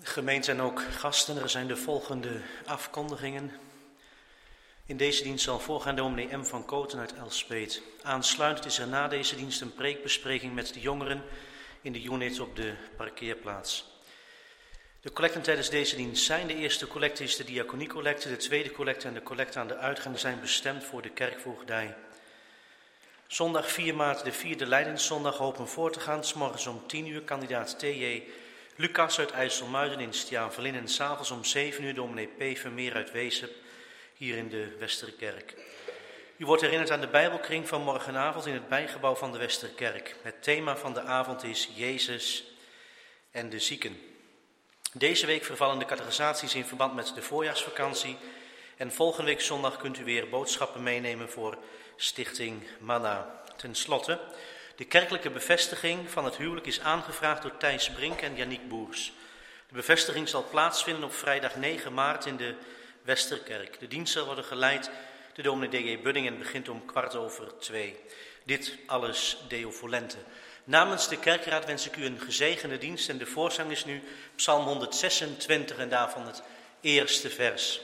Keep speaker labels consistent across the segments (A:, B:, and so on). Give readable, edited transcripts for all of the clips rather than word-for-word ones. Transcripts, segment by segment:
A: Gemeente en ook gasten, er zijn de volgende afkondigingen. In deze dienst zal voorgaan dominee M. van Koten uit Elspeet. Aansluitend is er na deze dienst een preekbespreking met de jongeren in de unit op de parkeerplaats. De collecten tijdens deze dienst zijn: de eerste collecte is de diaconiecollecte, de tweede collecte en de collecte aan de uitgang zijn bestemd voor de kerkvoogdij. Zondag 4 maart, de vierde Lijdenszondag, hopen voor te gaan. 's Morgens om 10 uur kandidaat T.J. Lucas uit IJsselmuiden in Stiaanvelin en 's avonds om 7 uur dominee P. Vermeer uit Weesp, hier in de Westerkerk. U wordt herinnerd aan de Bijbelkring van morgenavond in het bijgebouw van de Westerkerk. Het thema van de avond is Jezus en de zieken. Deze week vervallen de catechisaties in verband met de voorjaarsvakantie. En volgende week zondag kunt u weer boodschappen meenemen voor Stichting Manna. Ten slotte, de kerkelijke bevestiging van het huwelijk is aangevraagd door Thijs Brink en Yannick Boers. De bevestiging zal plaatsvinden op vrijdag 9 maart in de Westerkerk. De dienst zal worden geleid door dominee D.J. Budding en begint om 2:15. Dit alles Deo volente. Namens de kerkraad wens ik u een gezegende dienst en de voorzang is nu Psalm 126 en daarvan het eerste vers.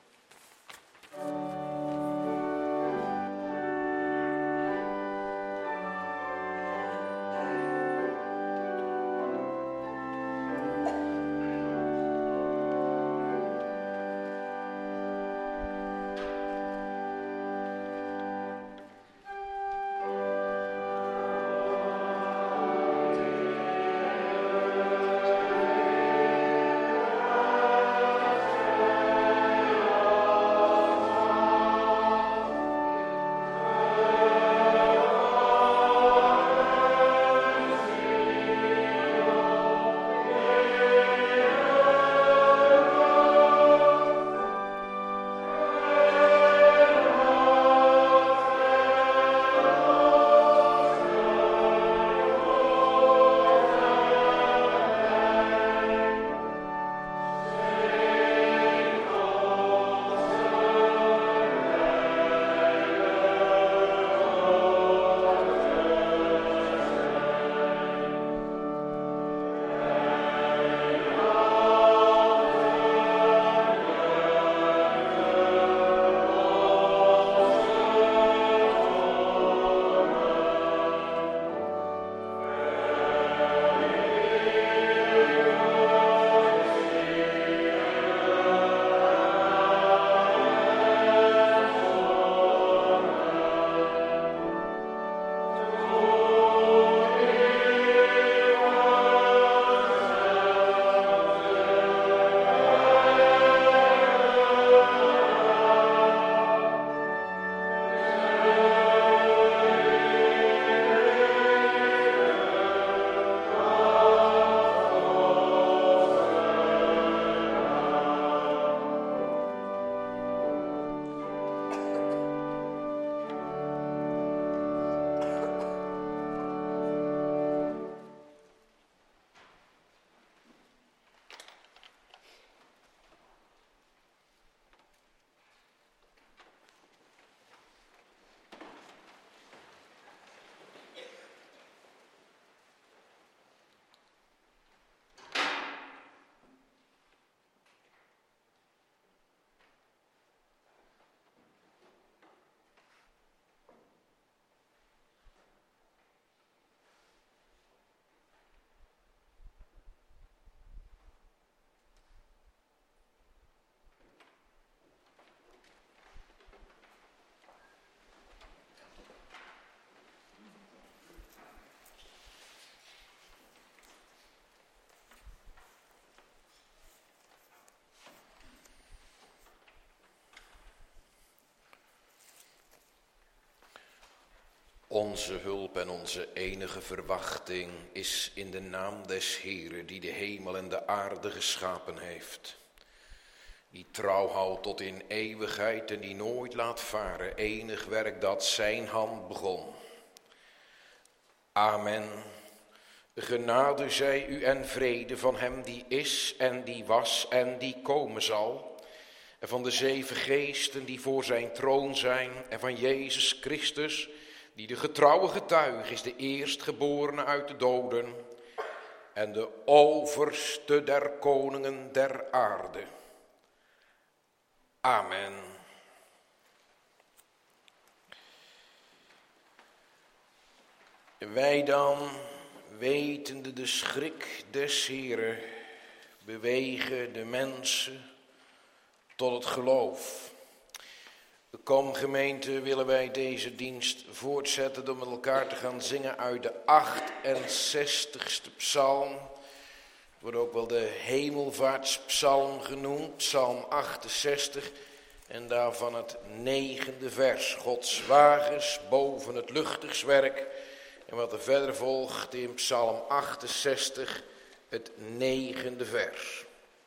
B: Onze hulp en onze enige verwachting is in de naam des Heeren, die de hemel en de aarde geschapen heeft. Die trouw houdt tot in eeuwigheid en die nooit laat varen enig werk dat zijn hand begon. Amen. Genade zij u en vrede van hem die is en die was en die komen zal. En van de 7 geesten die voor zijn troon zijn en van Jezus Christus, die de getrouwe getuige is, de eerstgeborene uit de doden, en de overste der koningen der aarde. Amen. Wij dan, wetende de schrik des Heren, bewegen de mensen tot het geloof. Kom gemeente, willen wij deze dienst voortzetten door met elkaar te gaan zingen uit de 68ste psalm. Het wordt ook wel de hemelvaartspsalm genoemd, psalm 68. En daarvan het 9e vers, Gods wagens boven het luchtigswerk. En wat er verder volgt in psalm 68, het 9e vers.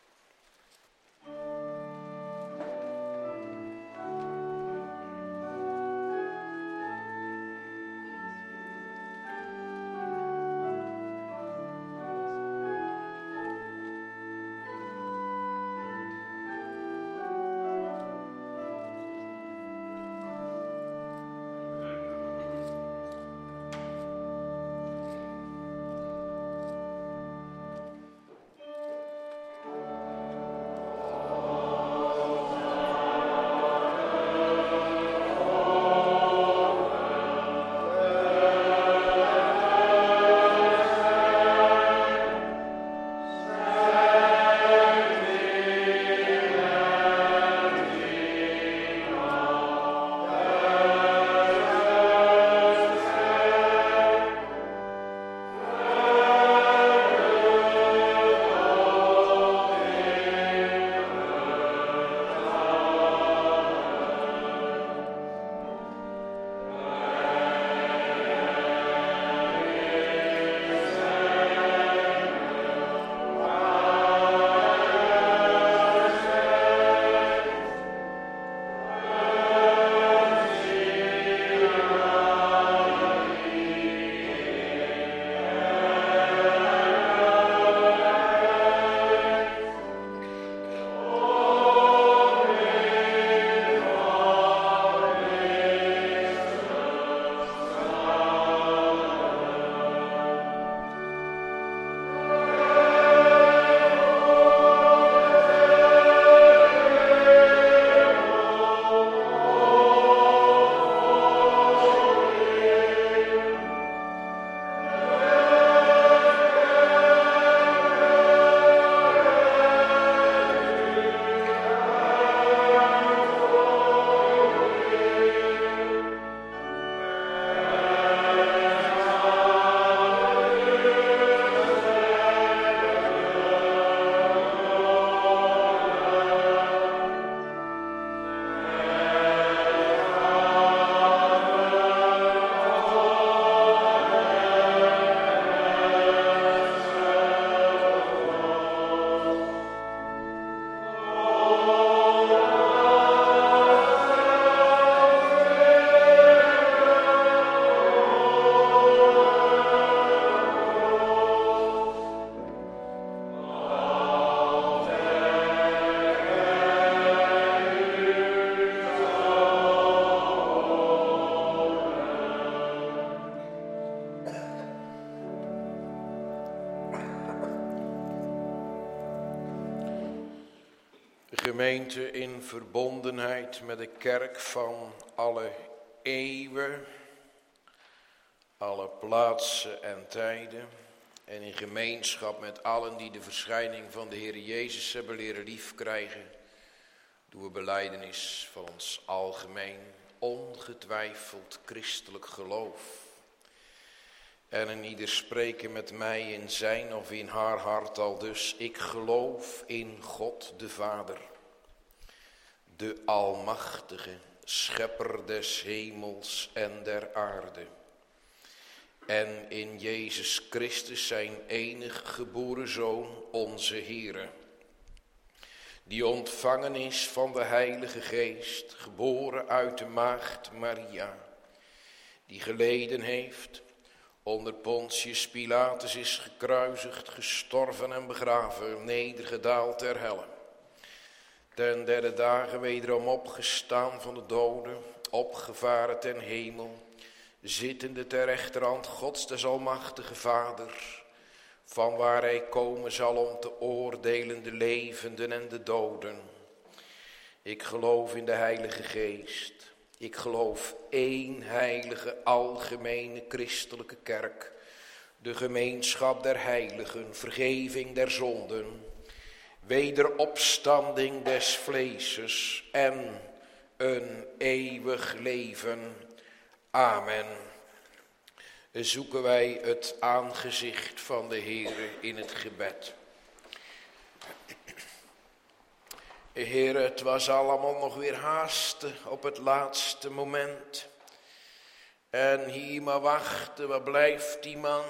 B: Gemeente in verbondenheid met de kerk van alle eeuwen, alle plaatsen en tijden. En in gemeenschap met allen die de verschijning van de Heer Jezus hebben leren liefkrijgen, doen we belijdenis van ons algemeen, ongetwijfeld christelijk geloof. En een ieder spreken met mij in zijn of in haar hart al dus: ik geloof in God de Vader, de Almachtige, Schepper des hemels en der aarde. En in Jezus Christus, zijn enig geboren Zoon, onze Heere, die ontvangen is van de Heilige Geest, geboren uit de maagd Maria, die geleden heeft, onder Pontius Pilatus is gekruisigd, gestorven en begraven, nedergedaald ter helle. Ten derde dagen wederom opgestaan van de doden, opgevaren ten hemel, zittende ter rechterhand Gods des Almachtige Vader, van waar hij komen zal om te oordelen de levenden en de doden. Ik geloof in de Heilige Geest. Ik geloof één heilige, algemene christelijke kerk. De gemeenschap der heiligen, vergeving der zonden, wederopstanding des vleeses en een eeuwig leven. Amen. Zoeken wij het aangezicht van de Heere in het gebed. Heere, het was allemaal nog weer haasten op het laatste moment. En hier maar wachten, waar blijft die man?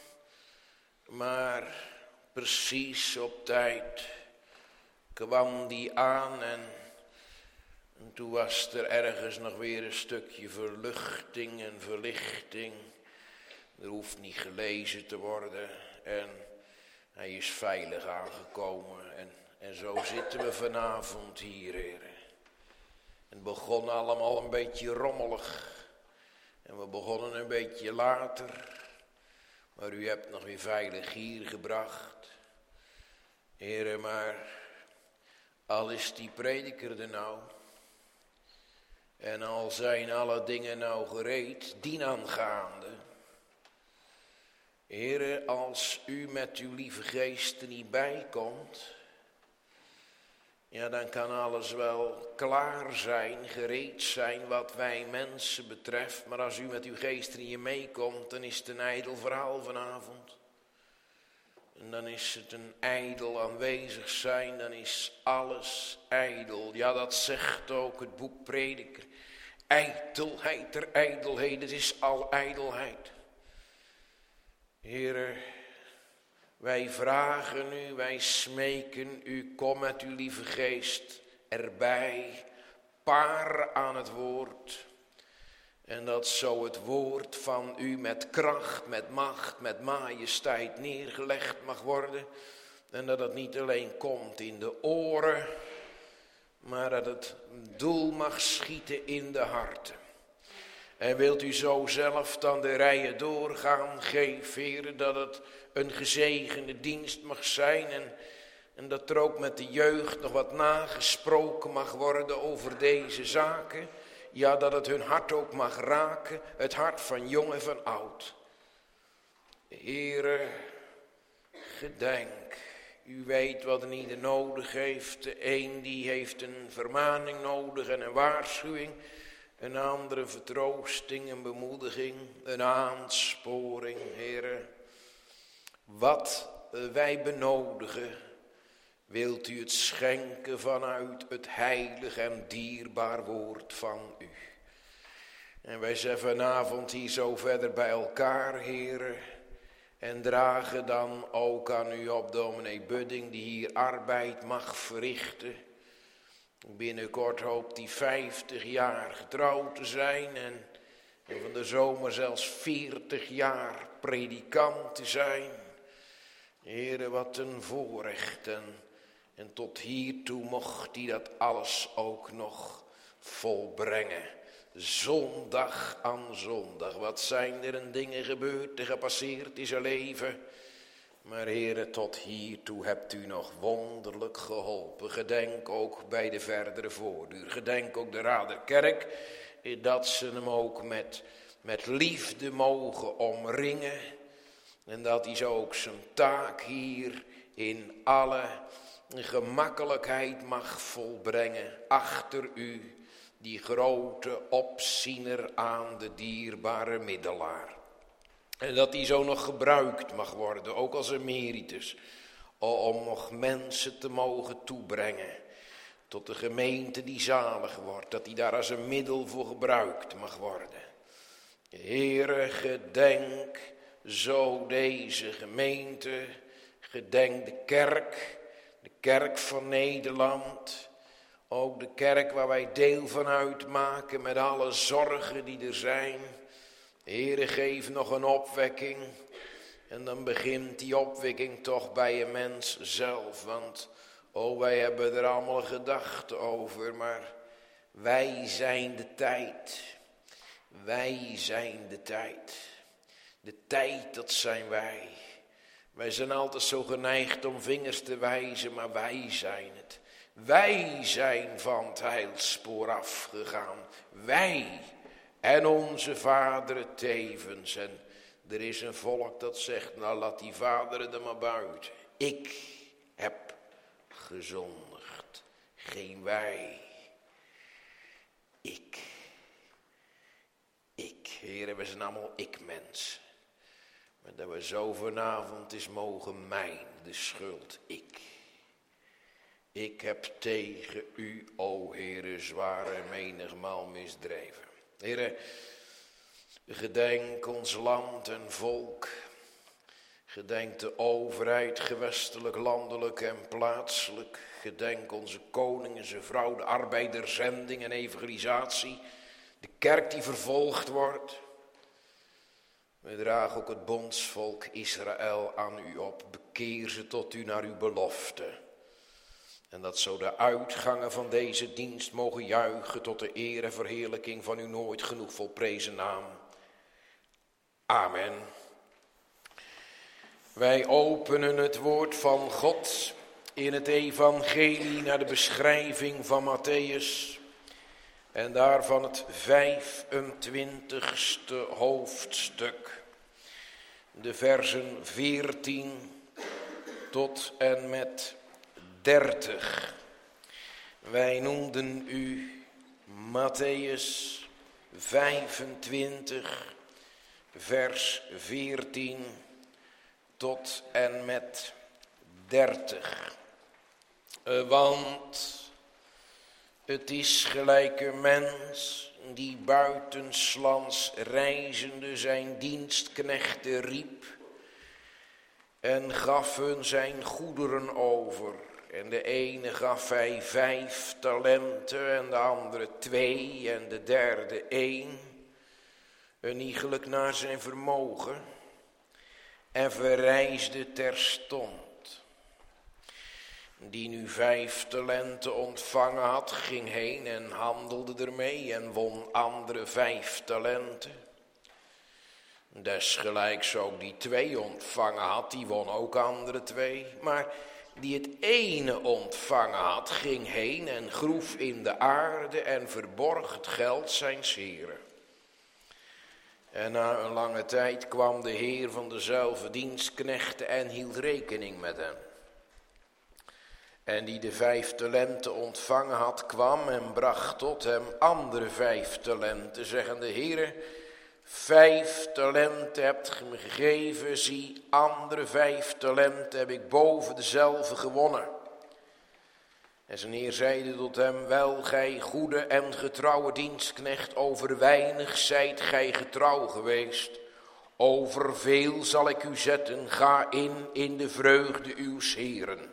B: Maar precies op tijd kwam die aan en toen was er ergens nog weer een stukje verluchting en verlichting. Er hoeft niet gelezen te worden en hij is veilig aangekomen. En zo zitten we vanavond hier, heren. Het begon allemaal een beetje rommelig. En we begonnen een beetje later. Maar u hebt nog weer veilig hier gebracht. Heren, maar al is die prediker er nou. En al zijn alle dingen nou gereed, dienaangaande. Heren, als u met uw lieve geest er niet bij komt, ja, dan kan alles wel klaar zijn, gereed zijn wat wij mensen betreft. Maar als u met uw geest er niet meekomt, dan is het een ijdel verhaal vanavond. En dan is het een ijdel aanwezig zijn, dan is alles ijdel. Ja, dat zegt ook het boek Prediker. Ijdelheid der ijdelheden, het is al ijdelheid. Heere, wij vragen u, wij smeken u, kom met uw lieve geest erbij, paar aan het woord. En dat zo het woord van u met kracht, met macht, met majesteit neergelegd mag worden. En dat het niet alleen komt in de oren, maar dat het doel mag schieten in de harten. En wilt u zo zelf dan de rijen doorgaan, geef, Heer, dat het een gezegende dienst mag zijn en dat er ook met de jeugd nog wat nagesproken mag worden over deze zaken. Ja, dat het hun hart ook mag raken, het hart van jong en van oud. Heere, gedenk, u weet wat een ieder nodig heeft. De een die heeft een vermaning nodig en een waarschuwing. Een andere vertroosting, een bemoediging, een aansporing, Heere. Wat wij benodigen, wilt u het schenken vanuit het heilig en dierbaar woord van u. En wij zijn vanavond hier zo verder bij elkaar, Heere. En dragen dan ook aan u op dominee Budding, die hier arbeid mag verrichten. Binnenkort hoopt hij 50 jaar getrouwd te zijn en van de zomer zelfs 40 jaar predikant te zijn. Heere, wat een voorrecht en tot hiertoe mocht hij dat alles ook nog volbrengen. Zondag aan zondag, wat zijn er een dingen gebeurd en gepasseerd in zijn leven. Maar Heere, tot hiertoe hebt u nog wonderlijk geholpen. Gedenk ook bij de verdere voortduur. Gedenk ook de Raad der Kerk, dat ze hem ook met liefde mogen omringen. En dat hij zo ook zijn taak hier in alle gemakkelijkheid mag volbrengen. Achter u, die grote opziener aan de dierbare middelaar. En dat die zo nog gebruikt mag worden, ook als emeritus, om nog mensen te mogen toebrengen tot de gemeente die zalig wordt, dat die daar als een middel voor gebruikt mag worden. Heere, gedenk zo deze gemeente, gedenk de kerk van Nederland, ook de kerk waar wij deel van uitmaken met alle zorgen die er zijn. Heere, geef nog een opwekking. En dan begint die opwekking toch bij een mens zelf. Want, wij hebben er allemaal gedachten over. Maar wij zijn de tijd. Wij zijn de tijd. De tijd, dat zijn wij. Wij zijn altijd zo geneigd om vingers te wijzen, maar wij zijn het. Wij zijn van het heilspoor afgegaan. Wij en onze vaderen tevens. En er is een volk dat zegt, nou laat die vaderen er maar buiten. Ik heb gezondigd, geen wij. Ik. Heren, we zijn allemaal ik-mensen. Maar dat we zo vanavond is mogen mijn de schuld, Ik heb tegen u, o Heere, zwaar en menigmaal misdreven. Heere, gedenk ons land en volk. Gedenk de overheid, gewestelijk, landelijk en plaatselijk. Gedenk onze koning en zijn vrouw, de arbeiderzending en evangelisatie. De kerk die vervolgd wordt. We dragen ook het bondsvolk Israël aan u op. Bekeer ze tot u naar uw belofte. En dat zo de uitgangen van deze dienst mogen juichen tot de eer en verheerlijking van uw nooit genoeg volprezen naam. Amen. Wij openen het woord van God in het evangelie naar de beschrijving van Mattheüs. En daarvan het 25e hoofdstuk. De versen 14 tot en met 30. Wij noemden u Mattheüs 25, vers 14 tot en met 30. Want het is gelijk een mens die buitenslands reizende zijn dienstknechten riep en gaf hun zijn goederen over. En de ene gaf hij 5 talenten en de andere 2 en de derde 1. Een iegelijk naar zijn vermogen en verreisde terstond. Die nu 5 talenten ontvangen had, ging heen en handelde ermee en won andere 5 talenten. Desgelijks ook die 2 ontvangen had, die won ook andere 2. Maar die het ene ontvangen had, ging heen en groef in de aarde en verborg het geld zijns heren. En na een lange tijd kwam de heer van dezelfde dienstknechten en hield rekening met hem. En die de 5 talenten ontvangen had, kwam en bracht tot hem andere 5 talenten, zeggende: Heere, 5 talenten hebt ge me gegeven, zie, andere 5 talenten heb ik boven dezelfde gewonnen. En zijn heer zeide tot hem: wel, gij goede en getrouwe dienstknecht, over weinig zijt gij getrouw geweest. Over veel zal ik u zetten, ga in de vreugde uws heren.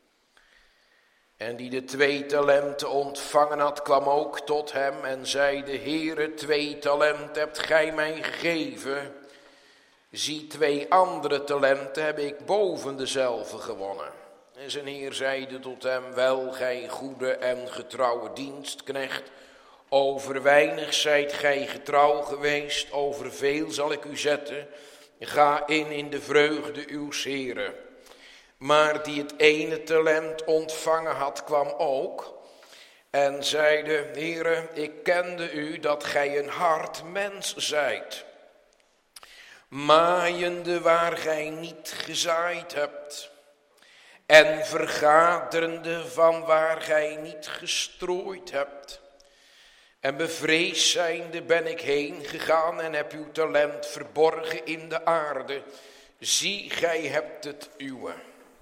B: En die de 2 talenten ontvangen had, kwam ook tot hem en zeide: Heere, 2 talenten hebt gij mij gegeven. Zie, 2 andere talenten heb ik boven dezelfde gewonnen. En zijn heer zeide tot hem: wel, gij goede en getrouwe dienstknecht, over weinig zijt gij getrouw geweest, over veel zal ik u zetten. Ga in de vreugde uws heren. Maar die het ene talent ontvangen had, kwam ook en zeide: Heere, ik kende u dat gij een hard mens zijt, maaiende waar gij niet gezaaid hebt, en vergaderende van waar gij niet gestrooid hebt. En bevreesd zijnde ben ik heen gegaan en heb uw talent verborgen in de aarde. Zie, gij hebt het uwe.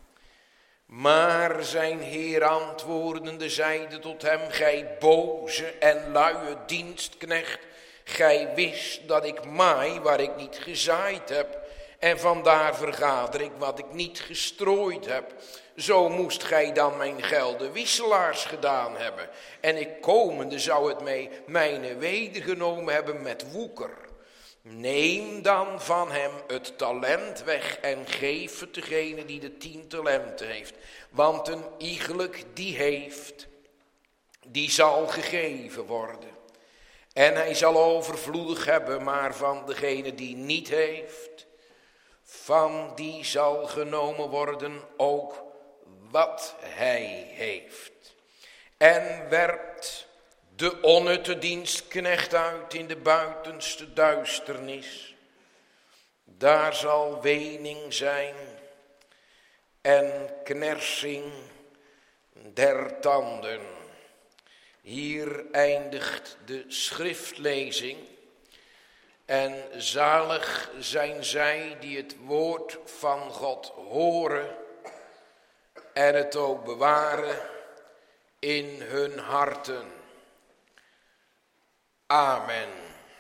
B: Maar zijn heer antwoordende zeide tot hem: gij boze en luie dienstknecht, gij wist dat ik maai waar ik niet gezaaid heb, en vandaar vergader ik wat ik niet gestrooid heb. Zo moest gij dan mijn gelden wisselaars gedaan hebben, en ik komende zou het mijne wedergenomen hebben met woeker. Neem dan van hem het talent weg en geef het degene die de 10 talenten heeft. Want een iegelijk die heeft, die zal gegeven worden. En hij zal overvloedig hebben, maar van degene die niet heeft, van die zal genomen worden ook wat hij heeft. En werpt de onnutte dienstknecht uit in de buitenste duisternis. Daar zal wening zijn en knersing der tanden. Hier eindigt de schriftlezing. En zalig zijn zij die het woord van God horen en het ook bewaren in hun harten. Amen.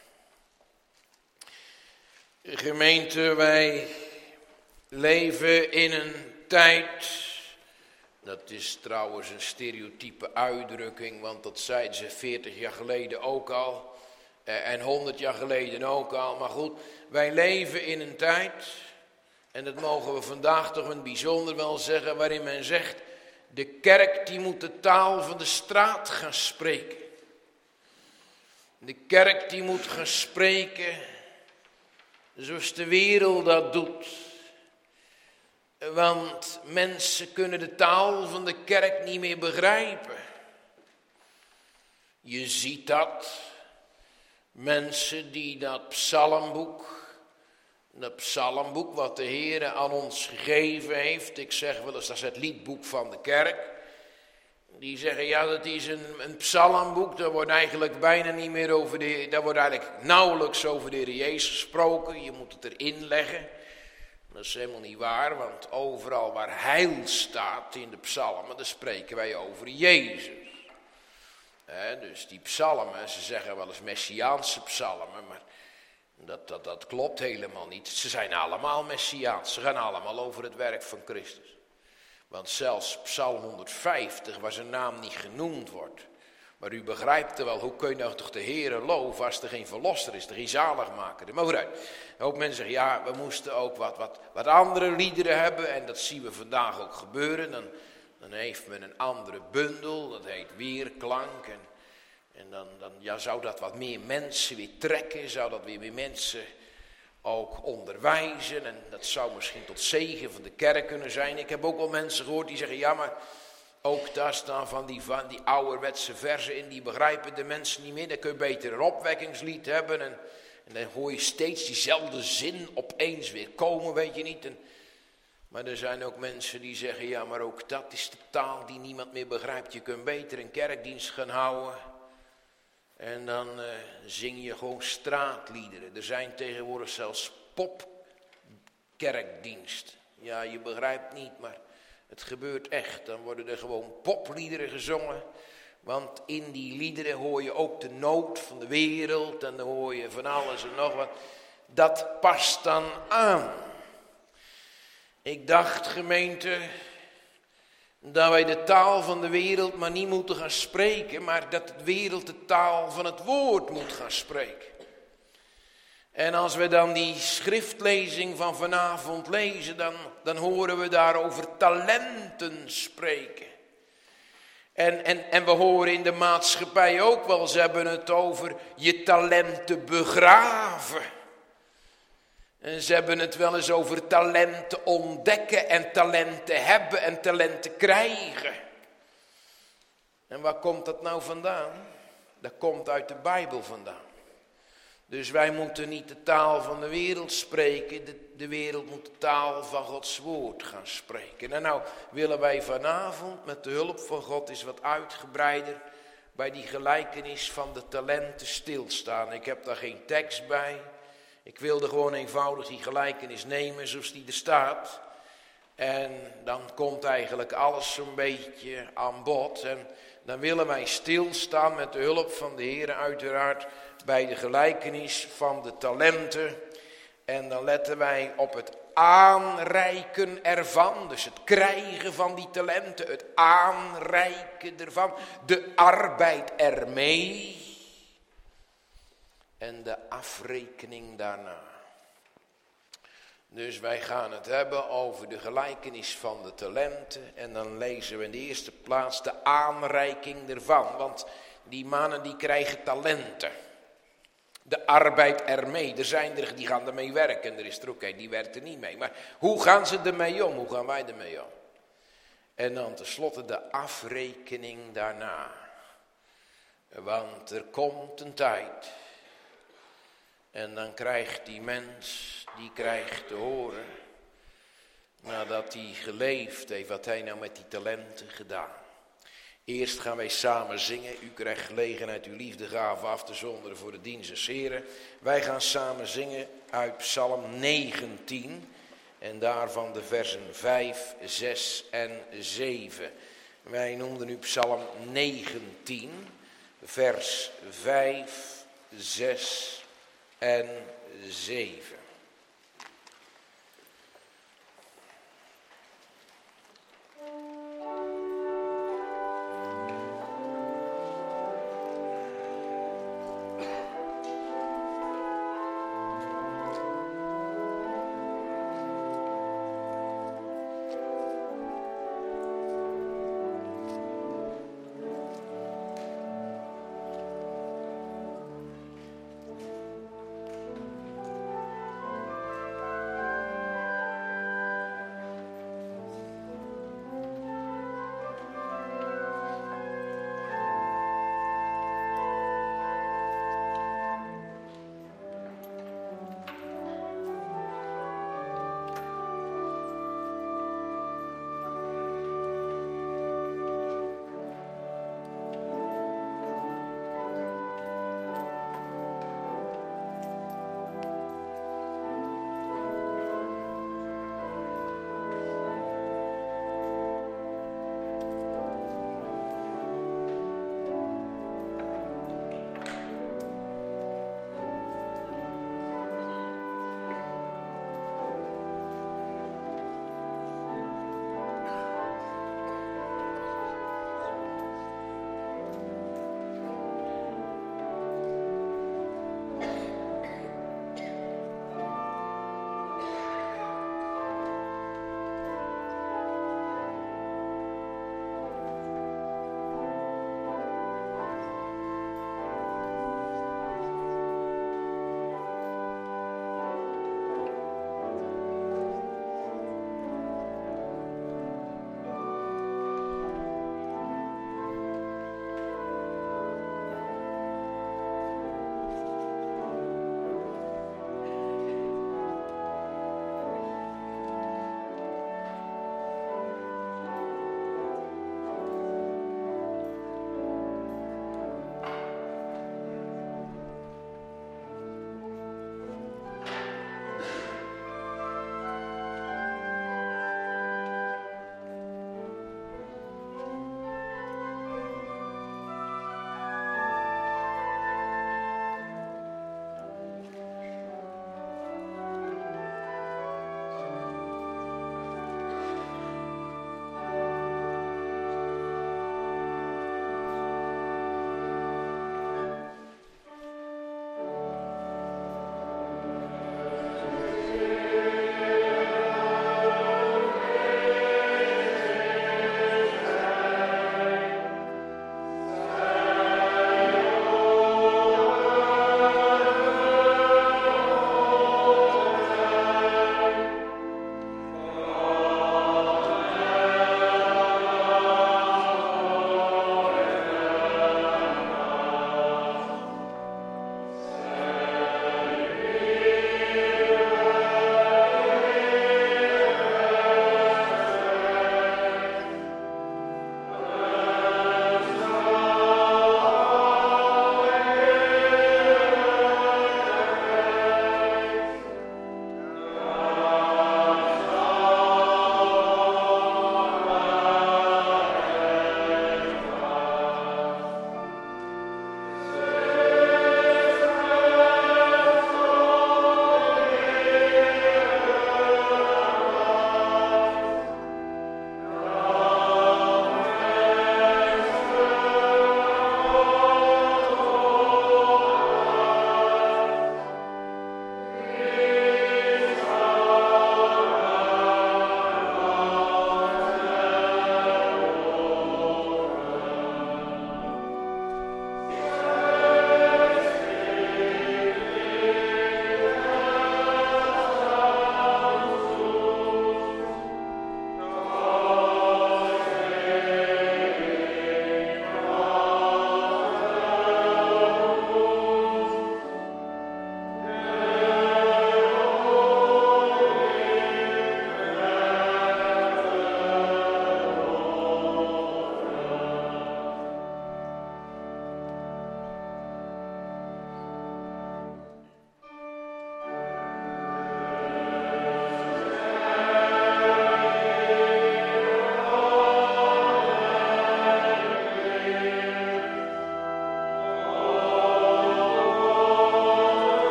B: Gemeente, wij leven in een tijd, dat is trouwens een stereotype uitdrukking, want dat zeiden ze 40 jaar geleden ook al en 100 jaar geleden ook al. Maar goed, wij leven in een tijd, en dat mogen we vandaag toch een bijzonder wel zeggen, waarin men zegt, de kerk die moet de taal van de straat gaan spreken. De kerk die moet gaan spreken zoals de wereld dat doet. Want mensen kunnen de taal van de kerk niet meer begrijpen. Je ziet dat. Mensen die dat psalmboek wat de Heer aan ons gegeven heeft. Ik zeg wel eens, dat is het liedboek van de kerk. Die zeggen, ja, dat is een psalmboek, daar wordt eigenlijk bijna niet meer daar wordt eigenlijk nauwelijks over de Heer Jezus gesproken. Je moet het erin leggen. Dat is helemaal niet waar, want overal waar heil staat in de psalmen, dan spreken wij over Jezus. Dus die psalmen, ze zeggen wel eens Messiaanse psalmen, maar dat klopt helemaal niet. Ze zijn allemaal Messiaans, ze gaan allemaal over het werk van Christus. Want zelfs Psalm 150, waar zijn naam niet genoemd wordt. Maar u begrijpt er wel, hoe kun je nou toch de Heere loven als er geen verlosser is, er geen zaligmaker. Maar vooruit, een hoop mensen zeggen, ja, we moesten ook wat andere liederen hebben. En dat zien we vandaag ook gebeuren. Dan heeft men een andere bundel, dat heet weerklank. En dan zou dat wat meer mensen weer trekken, zou dat weer meer mensen ook onderwijzen. En dat zou misschien tot zegen van de kerk kunnen zijn. Ik heb ook wel mensen gehoord die zeggen, ja, maar ook daar staan van die ouderwetse verzen in, die begrijpen de mensen niet meer. Dan kun je beter een opwekkingslied hebben en dan hoor je steeds diezelfde zin opeens weer komen, weet je niet. Maar er zijn ook mensen die zeggen, ja, maar ook dat is de taal die niemand meer begrijpt. Je kunt beter een kerkdienst gaan houden en dan zing je gewoon straatliederen. Er zijn tegenwoordig zelfs popkerkdienst. Ja, je begrijpt niet, maar het gebeurt echt. Dan worden er gewoon popliederen gezongen. Want in die liederen hoor je ook de nood van de wereld. En dan hoor je van alles en nog wat. Dat past dan aan. Ik dacht, gemeente, dat wij de taal van de wereld maar niet moeten gaan spreken. Maar dat de wereld de taal van het woord moet gaan spreken. En als we dan die schriftlezing van vanavond lezen, dan horen we daar over talenten spreken. En we horen in de maatschappij ook wel, ze hebben het over je talenten begraven. En ze hebben het wel eens over talenten ontdekken en talenten hebben en talenten krijgen. En waar komt dat nou vandaan? Dat komt uit de Bijbel vandaan. Dus wij moeten niet de taal van de wereld spreken, de wereld moet de taal van Gods woord gaan spreken. En nou willen wij vanavond met de hulp van God eens wat uitgebreider bij die gelijkenis van de talenten stilstaan. Ik heb daar geen tekst bij, ik wilde gewoon eenvoudig die gelijkenis nemen zoals die er staat. En dan komt eigenlijk alles zo'n beetje aan bod. En dan willen wij stilstaan met de hulp van de Heer uiteraard bij de gelijkenis van de talenten. En dan letten wij op het aanreiken ervan. Dus het krijgen van die talenten, het aanreiken ervan. De arbeid ermee. En de afrekening daarna. Dus wij gaan het hebben over de gelijkenis van de talenten. En dan lezen we in de eerste plaats de aanreiking ervan. Want die mannen die krijgen talenten. De arbeid ermee. Er zijn er die gaan ermee werken. Er is er ook een die werkt er niet mee. Maar hoe gaan ze ermee om? Hoe gaan wij ermee om? En dan tenslotte de afrekening daarna. Want er komt een tijd. En dan krijgt die mens, die krijgt te horen. Nadat hij geleefd heeft, wat hij nou met die talenten gedaan. Eerst gaan wij samen zingen. U krijgt gelegenheid uw liefdegave af te zonderen voor de dienst des Heren. Wij gaan samen zingen uit Psalm 19. En daarvan de versen 5, 6 en 7. Wij noemden nu Psalm 19, vers 5, 6 en 7.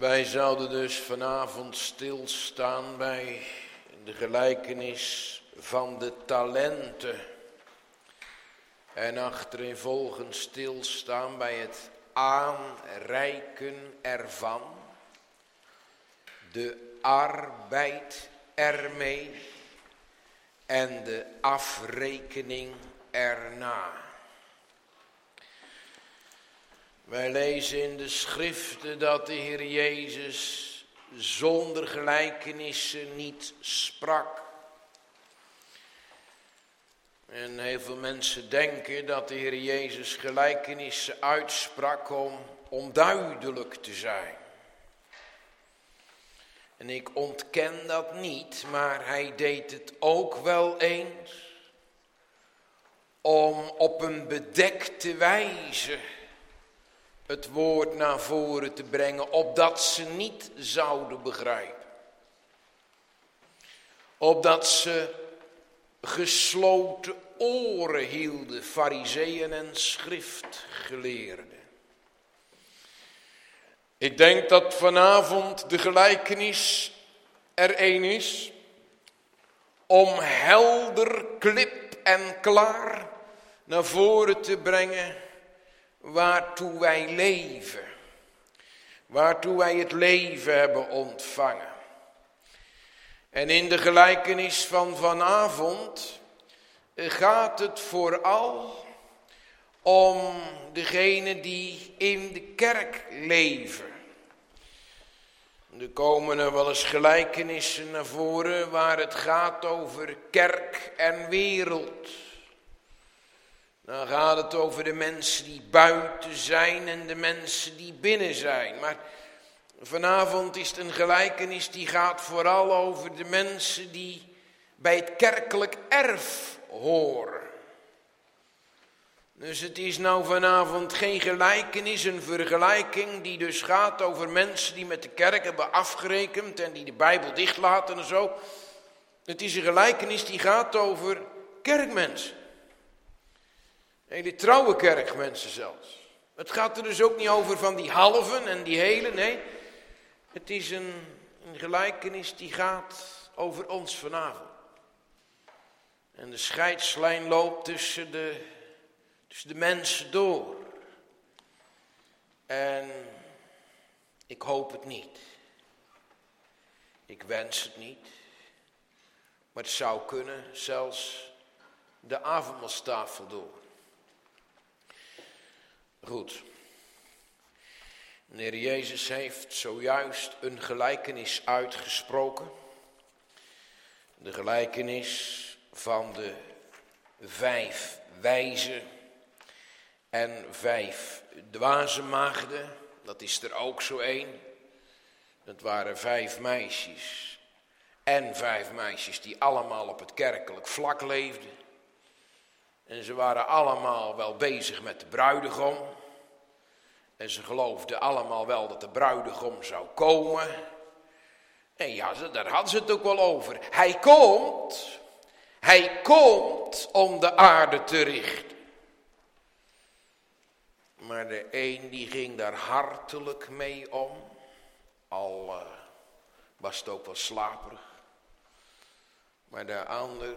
B: Wij zouden dus vanavond stilstaan bij de gelijkenis van de talenten. En achtereenvolgens stilstaan bij het aanreiken ervan. De arbeid ermee en de afrekening erna. Wij lezen in de schriften dat de Heer Jezus zonder gelijkenissen niet sprak. En heel veel mensen denken dat de Heer Jezus gelijkenissen uitsprak om duidelijk te zijn. En ik ontken dat niet, maar hij deed het ook wel eens om op een bedekte wijze het woord naar voren te brengen, opdat ze niet zouden begrijpen. Opdat ze gesloten oren hielden, farizeeën en schriftgeleerden. Ik denk dat vanavond de gelijkenis er een is om helder, klip en klaar naar voren te brengen waartoe wij leven. Waartoe wij het leven hebben ontvangen. En in de gelijkenis van vanavond gaat het vooral om degenen die in de kerk leven. Er komen er wel eens gelijkenissen naar voren waar het gaat over kerk en wereld. Dan gaat het over de mensen die buiten zijn en de mensen die binnen zijn. Maar vanavond is het een gelijkenis die gaat vooral over de mensen die bij het kerkelijk erf horen. Dus het is nou vanavond geen gelijkenis, een vergelijking die dus gaat over mensen die met de kerk hebben afgerekend en die de Bijbel dichtlaten en zo. Het is een gelijkenis die gaat over kerkmensen. Hele trouwe kerkmensen zelfs. Het gaat er dus ook niet over van die halven en die hele, nee. Het is een gelijkenis die gaat over ons vanavond. En de scheidslijn loopt tussen de mensen door. En ik hoop het niet. Ik wens het niet. Maar het zou kunnen, zelfs de avondmaalstafel door. Goed. De Heer Jezus heeft zojuist een gelijkenis uitgesproken. De gelijkenis van de 5 wijze en 5 dwaze maagden. Dat is er ook zo één. Dat waren 5 meisjes. En 5 meisjes die allemaal op het kerkelijk vlak leefden. En ze waren allemaal wel bezig met de bruidegom. En ze geloofden allemaal wel dat de bruidegom zou komen. En ja, daar hadden ze het ook wel over. Hij komt om de aarde te richten. Maar de een die ging daar hartelijk mee om. Al was het ook wel slaperig. Maar de ander,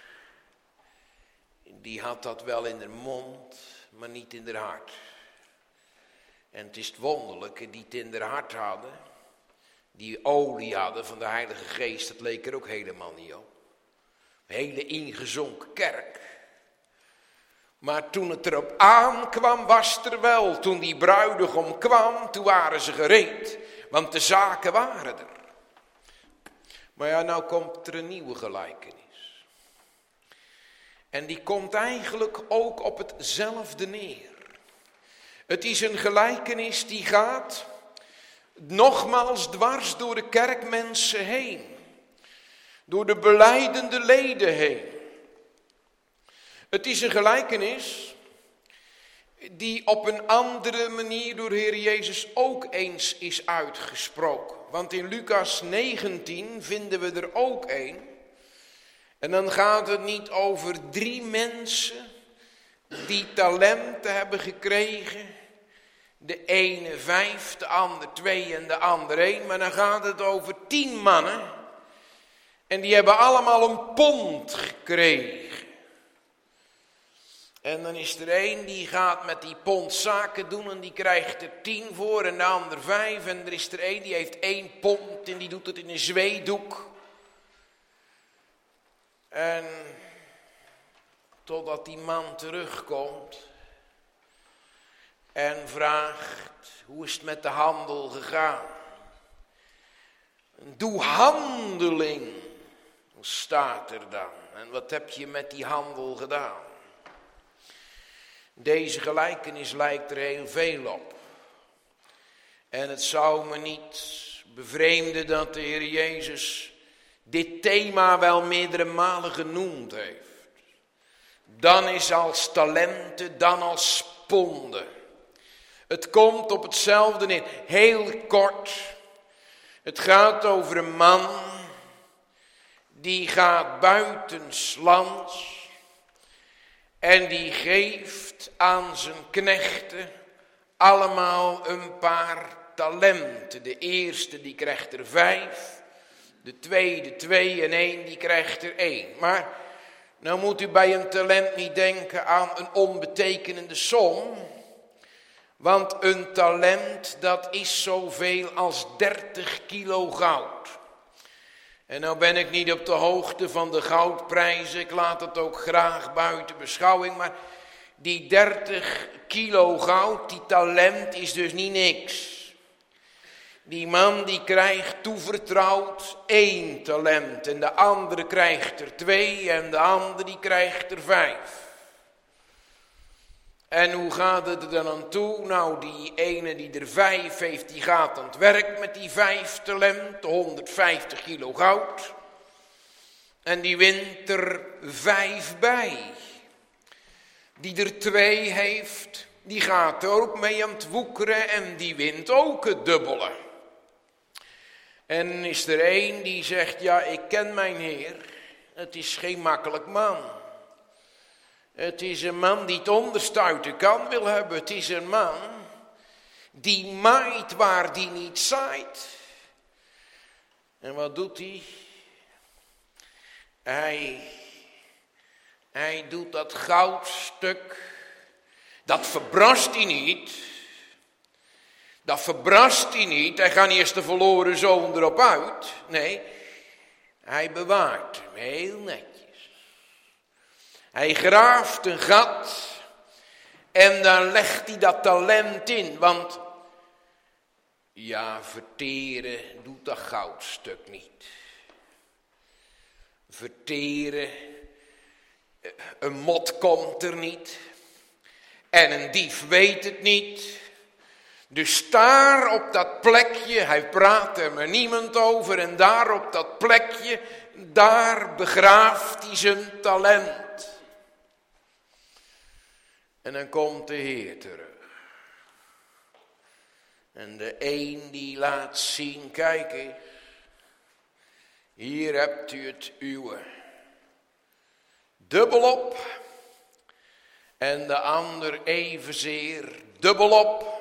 B: die had dat wel in de mond, maar niet in haar hart. En het is het wonderlijke, die het in haar hart hadden, die olie hadden van de Heilige Geest, dat leek er ook helemaal niet op. Een hele ingezonken kerk. Maar toen het erop aankwam, was het er wel. Toen die bruidegom kwam, toen waren ze gereed. Want de zaken waren er. Maar ja, nou komt er een nieuwe gelijkenis. En die komt eigenlijk ook op hetzelfde neer. Het is een gelijkenis die gaat nogmaals dwars door de kerkmensen heen. Door de belijdende leden heen. Het is een gelijkenis die op een andere manier door Heer Jezus ook eens is uitgesproken. Want in Lucas 19 vinden we er ook een. En dan gaat het niet over 3 mensen die talenten hebben gekregen, De ene 5, de ander 2 en de ander 1. Maar dan gaat het over 10 mannen. En die hebben allemaal een pond gekregen. En dan is er één die gaat met die pond zaken doen en die krijgt er 10 voor en de ander 5. En er is er één die heeft 1 pond en die doet het in een zweedoek. En totdat die man terugkomt en vraagt, hoe is het met de handel gegaan? Doe handeling, staat er dan. En wat heb je met die handel gedaan? Deze gelijkenis lijkt er heel veel op. En het zou me niet bevreemden dat de Heer Jezus dit thema wel meerdere malen genoemd heeft. Dan is als talenten, dan als ponden. Het komt op hetzelfde neer. Heel kort. Het gaat over een man die gaat buitenslands en die geeft aan zijn knechten allemaal een paar talenten. De eerste die krijgt er 5, de tweede 2 en 1 die krijgt er 1. Maar nou moet u bij een talent niet denken aan een onbetekenende som. Want een talent, dat is zoveel als 30 kilo goud. En nou ben ik niet op de hoogte van de goudprijzen. Ik laat het ook graag buiten beschouwing. Maar die 30 kilo goud, die talent is dus niet niks. Die man die krijgt toevertrouwd 1 talent. En de andere krijgt er 2 en de andere die krijgt er 5. En hoe gaat het er dan aan toe? Nou, die ene die er 5 heeft, die gaat aan het werk met die 5 talent, 150 kilo goud. En die wint er 5 bij. Die er 2 heeft, die gaat er ook mee aan het woekeren en die wint ook het dubbele. En is er één die zegt, ja, ik ken mijn Heer, het is geen makkelijk man. Het is een man die het onderste kan wil hebben. Het is een man die maait waar die niet zaait. En wat doet hij? Hij doet dat goudstuk. Dat verbrast hij niet. Dat verbrast hij niet. Hij gaat niet eerst de verloren zoon erop uit. Nee, hij bewaart hem heel netjes. Hij graaft een gat en daar legt hij dat talent in. Want ja, verteren doet dat goudstuk niet. Verteren, een mot komt er niet. En een dief weet het niet. Dus daar op dat plekje, hij praat er met niemand over. En daar op dat plekje, daar begraaft hij zijn talent. En dan komt de Heer terug. En de een die laat zien, kijk eens. Hier hebt u het uwe. Dubbelop. En de ander evenzeer dubbelop.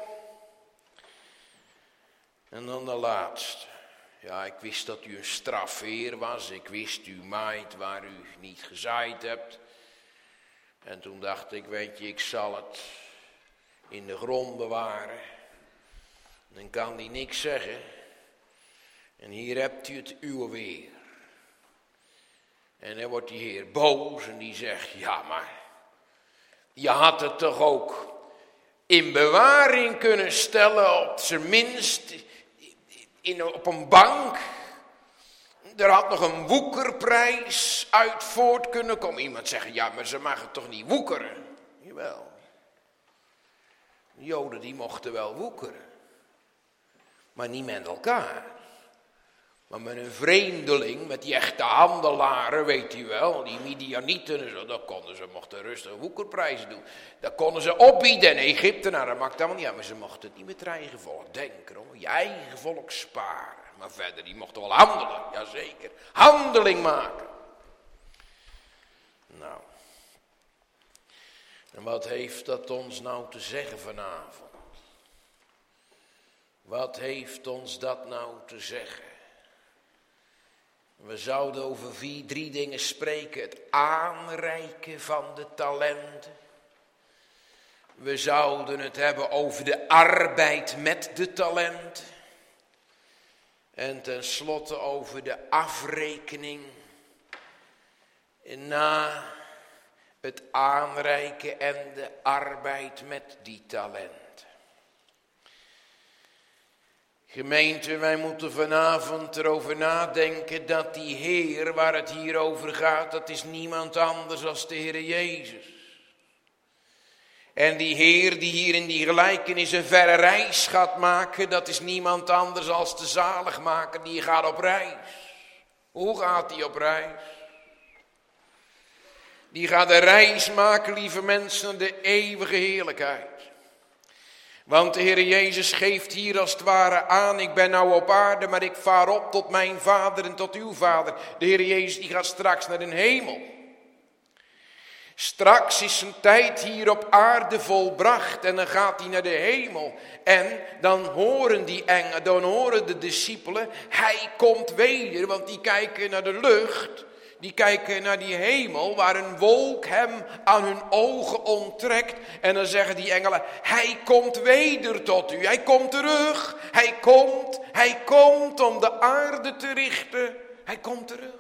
B: En dan de laatste. Ja, ik wist dat u een strafheer was. Ik wist u maait waar u niet gezaaid hebt. En toen dacht ik, weet je, ik zal het in de grond bewaren. Dan kan die niks zeggen. En hier hebt u het uwe weer. En dan wordt die Heer boos en die zegt, ja maar, je had het toch ook in bewaring kunnen stellen, op zijn minst op een bank. Er had nog een woekerprijs uit voort kunnen komen. Iemand zegt, ja, maar ze mogen toch niet woekeren? Jawel. De Joden die mochten wel woekeren. Maar niet met elkaar. Maar met een vreemdeling, met die echte handelaren, weet u wel. Die Midianieten en zo, dat konden ze, mochten rustig woekerprijzen doen. Dat konden ze opbieden en Egyptenaren, dat maakt allemaal niet uit. Maar ze mochten het niet met hun eigen volk. Denk erom, je eigen volk sparen. Maar verder, die mochten wel handelen, jazeker. Handeling maken. Nou. En wat heeft dat ons nou te zeggen vanavond? Wat heeft ons dat nou te zeggen? We zouden over 3 dingen spreken. Het aanreiken van de talenten. We zouden het hebben over de arbeid met de talenten. En tenslotte over de afrekening na het aanreiken en de arbeid met die talenten. Gemeente, wij moeten vanavond erover nadenken dat die Heer waar het hier over gaat, dat is niemand anders dan de Heer Jezus. En die Heer die hier in die gelijkenis een verre reis gaat maken, dat is niemand anders dan de zaligmaker, die gaat op reis. Hoe gaat hij op reis? Die gaat een reis maken, lieve mensen, naar de eeuwige heerlijkheid. Want de Heer Jezus geeft hier als het ware aan, ik ben nou op aarde, maar ik vaar op tot mijn Vader en tot uw Vader. De Heer Jezus die gaat straks naar de hemel. Straks is zijn tijd hier op aarde volbracht en dan gaat hij naar de hemel. En dan horen die engelen, dan horen de discipelen, hij komt weder, want die kijken naar de lucht. Die kijken naar die hemel waar een wolk hem aan hun ogen onttrekt. En dan zeggen die engelen, hij komt weder tot u. Hij komt terug. Hij komt om de aarde te richten. Hij komt terug.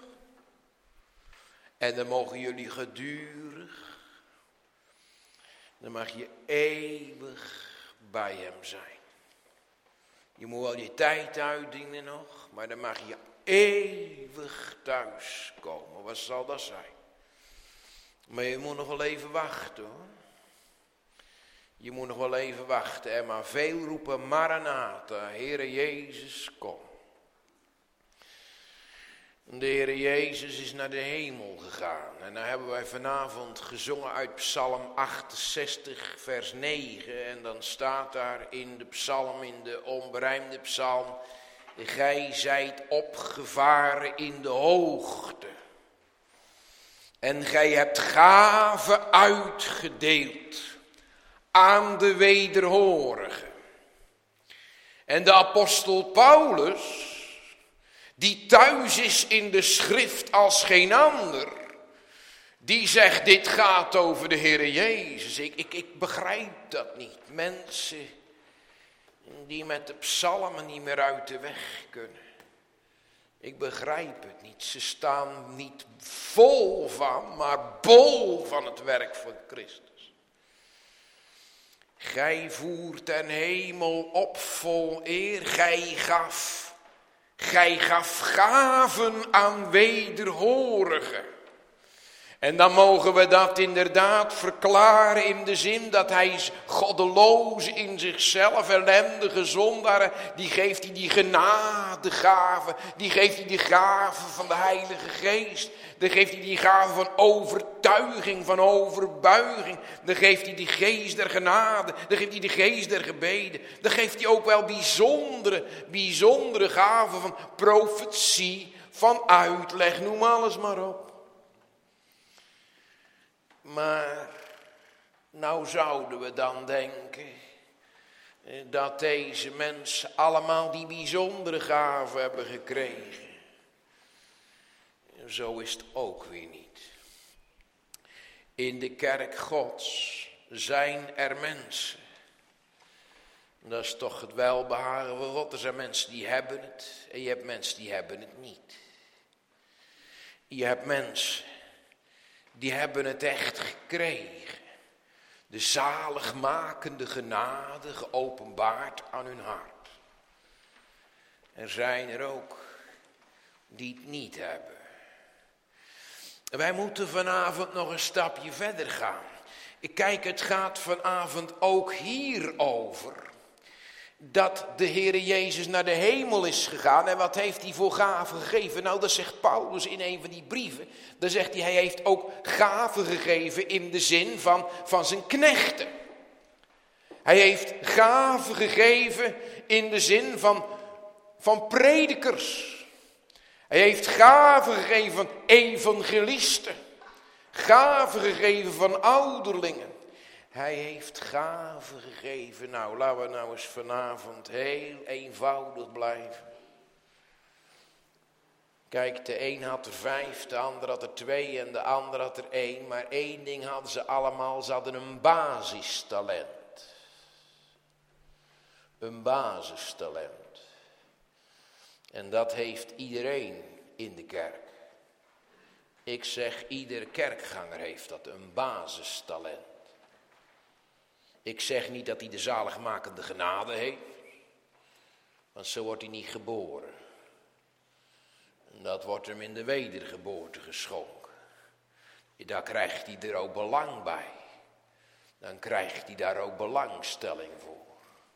B: En dan mogen jullie gedurig, dan mag je eeuwig bij hem zijn. Je moet wel je tijd uitdienen nog, maar dan mag je eeuwig thuis komen. Wat zal dat zijn? Maar je moet nog wel even wachten hoor. Je moet nog wel even wachten. En maar veel roepen Maranatha, Heere Jezus, kom. De Heere Jezus is naar de hemel gegaan. En dan hebben wij vanavond gezongen uit Psalm 68 vers 9. En dan staat daar in de psalm, in de onberijmde psalm, gij zijt opgevaren in de hoogte. En gij hebt gaven uitgedeeld aan de wederhorigen. En de apostel Paulus, die thuis is in de schrift als geen ander, die zegt, dit gaat over de Heere Jezus. Ik begrijp dat niet. Mensen die met de psalmen niet meer uit de weg kunnen. Ik begrijp het niet. Ze staan niet vol van, maar bol van het werk van Christus. Gij voert ten hemel op vol eer. Gij gaf gaven aan wederhorigen. En dan mogen we dat inderdaad verklaren in de zin dat hij is goddeloos in zichzelf, ellendige zondaren, die geeft hij die genadegaven, die geeft hij die gaven van de Heilige Geest, dan geeft hij die gaven van overtuiging, van overbuiging, dan geeft hij die geest der genade, dan geeft hij die geest der gebeden, dan geeft hij ook wel bijzondere gaven van profetie, van uitleg, noem alles maar op. Maar nou zouden we dan denken dat deze mensen allemaal die bijzondere gaven hebben gekregen. Zo is het ook weer niet. In de kerk Gods zijn er mensen. Dat is toch het welbehagen van God. Er zijn mensen die hebben het en je hebt mensen die hebben het niet. Je hebt mensen die hebben het echt gekregen. De zaligmakende genade geopenbaard aan hun hart. Er zijn er ook die het niet hebben. Wij moeten vanavond nog een stapje verder gaan. Kijk, het gaat vanavond ook hierover dat de Heere Jezus naar de hemel is gegaan. En wat heeft hij voor gaven gegeven? Nou, dat zegt Paulus in een van die brieven. Dan zegt hij heeft ook gaven gegeven in de zin van zijn knechten. Hij heeft gaven gegeven in de zin van predikers. Hij heeft gaven gegeven van evangelisten. Gaven gegeven van ouderlingen. Hij heeft gaven gegeven. Nou, laten we nou eens vanavond heel eenvoudig blijven. Kijk, de een had er 5, de ander had er 2 en de ander had er 1. Maar 1 ding hadden ze allemaal, ze hadden een basistalent. Een basistalent. En dat heeft iedereen in de kerk. Ik zeg, iedere kerkganger heeft dat, een basistalent. Ik zeg niet dat hij de zaligmakende genade heeft, want zo wordt hij niet geboren. Dat wordt hem in de wedergeboorte geschonken. Daar krijgt hij er ook belang bij. Dan krijgt hij daar ook belangstelling voor.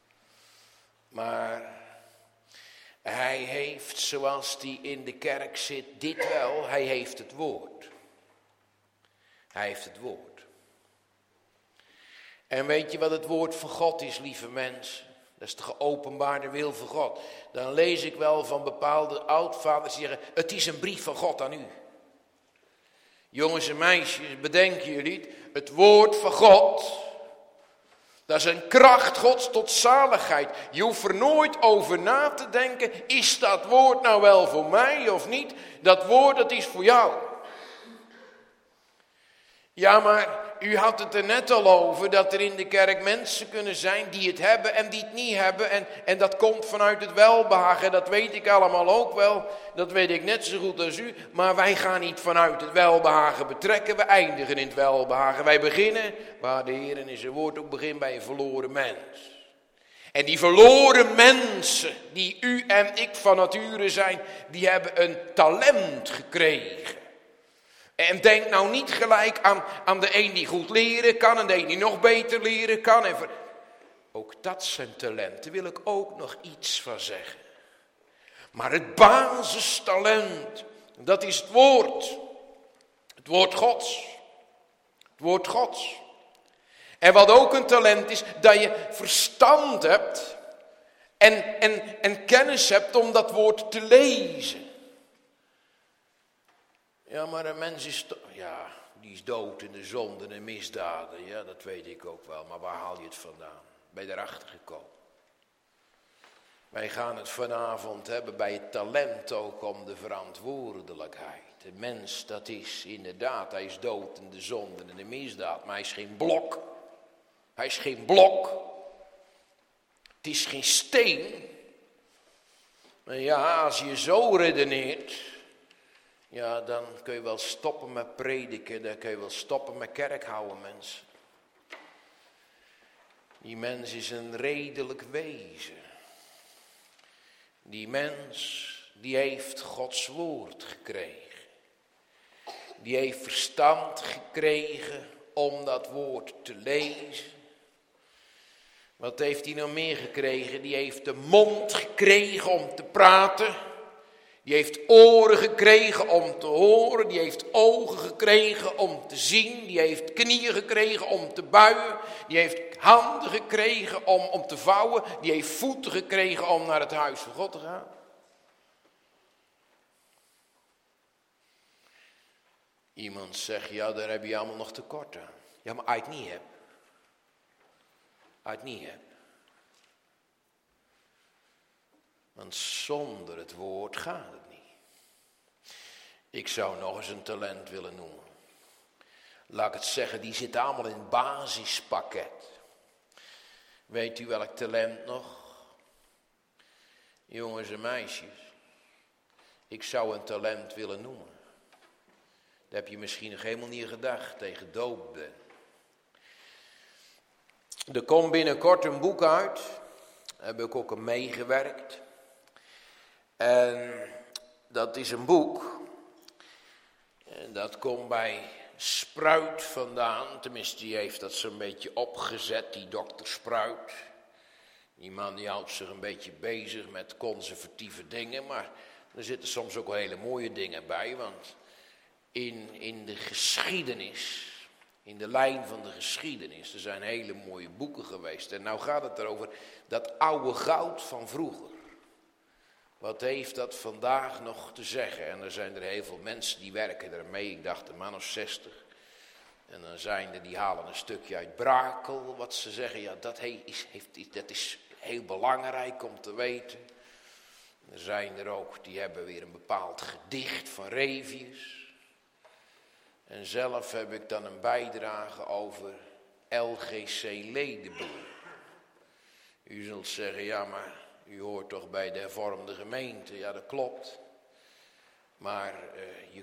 B: Maar hij heeft, zoals hij in de kerk zit, dit wel. Hij heeft het woord. Hij heeft het woord. En weet je wat het woord van God is, lieve mensen? Dat is de geopenbaarde wil van God. Dan lees ik wel van bepaalde oudvaders die zeggen, het is een brief van God aan u. Jongens en meisjes, bedenken jullie het? Het woord van God, dat is een kracht Gods tot zaligheid. Je hoeft er nooit over na te denken, is dat woord nou wel voor mij of niet? Dat woord, dat is voor jou. Ja, maar u had het er net al over dat er in de kerk mensen kunnen zijn die het hebben en die het niet hebben. En dat komt vanuit het welbehagen, dat weet ik allemaal ook wel. Dat weet ik net zo goed als u. Maar wij gaan niet vanuit het welbehagen betrekken, we eindigen in het welbehagen. Wij beginnen, waar de Heer in zijn woord ook begint, bij een verloren mens. En die verloren mensen, die u en ik van nature zijn, die hebben een talent gekregen. En denk nou niet gelijk aan de een die goed leren kan en de een die nog beter leren kan. Ook dat zijn talenten, wil ik ook nog iets van zeggen. Maar het basistalent, dat is het woord. Het woord Gods. Het woord Gods. En wat ook een talent is, dat je verstand hebt en kennis hebt om dat woord te lezen. Ja, maar een mens is, die is dood in de zonden en misdaden. Ja, dat weet ik ook wel. Maar waar haal je het vandaan? Ben je erachter gekomen? Wij gaan het vanavond hebben bij het talent ook om de verantwoordelijkheid. De mens, dat is inderdaad, hij is dood in de zonden en de misdaad. Maar hij is geen blok. Hij is geen blok. Het is geen steen. Maar ja, als je zo redeneert, ja, dan kun je wel stoppen met prediken, dan kun je wel stoppen met kerk houden, mensen. Die mens is een redelijk wezen. Die mens, die heeft Gods woord gekregen. Die heeft verstand gekregen om dat woord te lezen. Wat heeft hij nog meer gekregen? Die heeft de mond gekregen om te praten. Die heeft oren gekregen om te horen. Die heeft ogen gekregen om te zien. Die heeft knieën gekregen om te buigen. Die heeft handen gekregen om te vouwen. Die heeft voeten gekregen om naar het huis van God te gaan. Iemand zegt, ja, daar heb je allemaal nog tekort aan. Ja, maar als je het niet hebt. Als je het niet hebt. Want zonder het woord gaat het niet. Ik zou nog eens een talent willen noemen. Laat ik het zeggen, die zit allemaal in het basispakket. Weet u welk talent nog? Jongens en meisjes. Ik zou een talent willen noemen. Dat heb je misschien nog helemaal niet gedacht tegen doop bent. Er komt binnenkort een boek uit. Daar heb ik ook aan meegewerkt. En dat is een boek. En dat komt bij Spruit vandaan. Tenminste, die heeft dat zo'n beetje opgezet, die dokter Spruit. Die man die houdt zich een beetje bezig met conservatieve dingen. Maar er zitten soms ook wel hele mooie dingen bij. Want in de geschiedenis, in de lijn van de geschiedenis, er zijn hele mooie boeken geweest. En nou gaat het erover dat oude goud van vroeger. Wat heeft dat vandaag nog te zeggen? En er zijn er heel veel mensen die werken ermee. Ik dacht een man of 60. En dan zijn er die halen een stukje uit Brakel, wat ze zeggen, ja dat is heel belangrijk om te weten. Er zijn er ook, die hebben weer een bepaald gedicht van Revius. En zelf heb ik dan een bijdrage over LGC Ledenboer. U zult zeggen, ja maar u hoort toch bij de hervormde gemeente, ja dat klopt. Maar je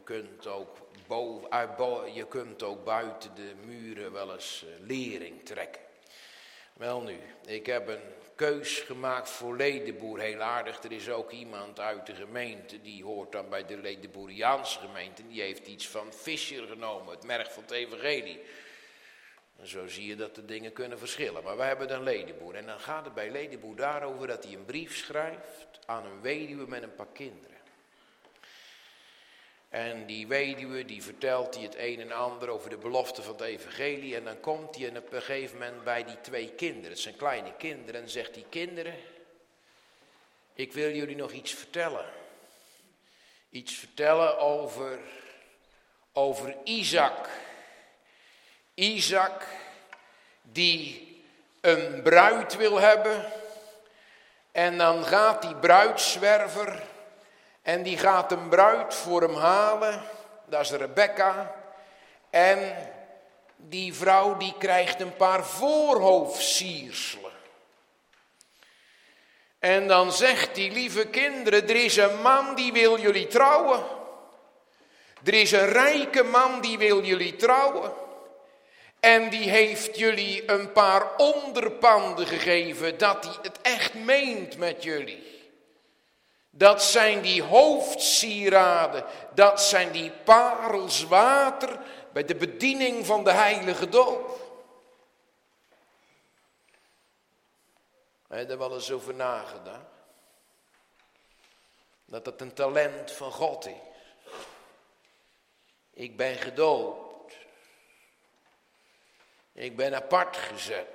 B: kunt ook buiten de muren wel eens lering trekken. Welnu, ik heb een keus gemaakt voor Ledenboer, heel aardig. Er is ook iemand uit de gemeente, die hoort dan bij de Ledenboeriaanse gemeente. Die heeft iets van Fischer genomen, het merk van het evangelie. En zo zie je dat de dingen kunnen verschillen. Maar wij hebben dan Ledenboer. En dan gaat het bij Ledenboer daarover dat hij een brief schrijft aan een weduwe met een paar kinderen. En die weduwe die vertelt hij het een en ander over de belofte van het evangelie. En dan komt hij op een gegeven moment bij die 2 kinderen. Het zijn kleine kinderen. En zegt die kinderen, ik wil jullie nog iets vertellen. Iets vertellen over Isaac. Isaac die een bruid wil hebben. En dan gaat die bruidzwerver en die gaat een bruid voor hem halen. Dat is Rebecca. En die vrouw die krijgt een paar voorhoofdsierselen. En dan zegt die lieve kinderen, er is een man die wil jullie trouwen. Er is een rijke man die wil jullie trouwen. En die heeft jullie een paar onderpanden gegeven dat hij het echt meent met jullie. Dat zijn die hoofdsieraden, dat zijn die parels water bij de bediening van de heilige doop. Heb je er wel eens over nagedacht? Dat het een talent van God is. Ik ben gedoopt. Ik ben apart gezet.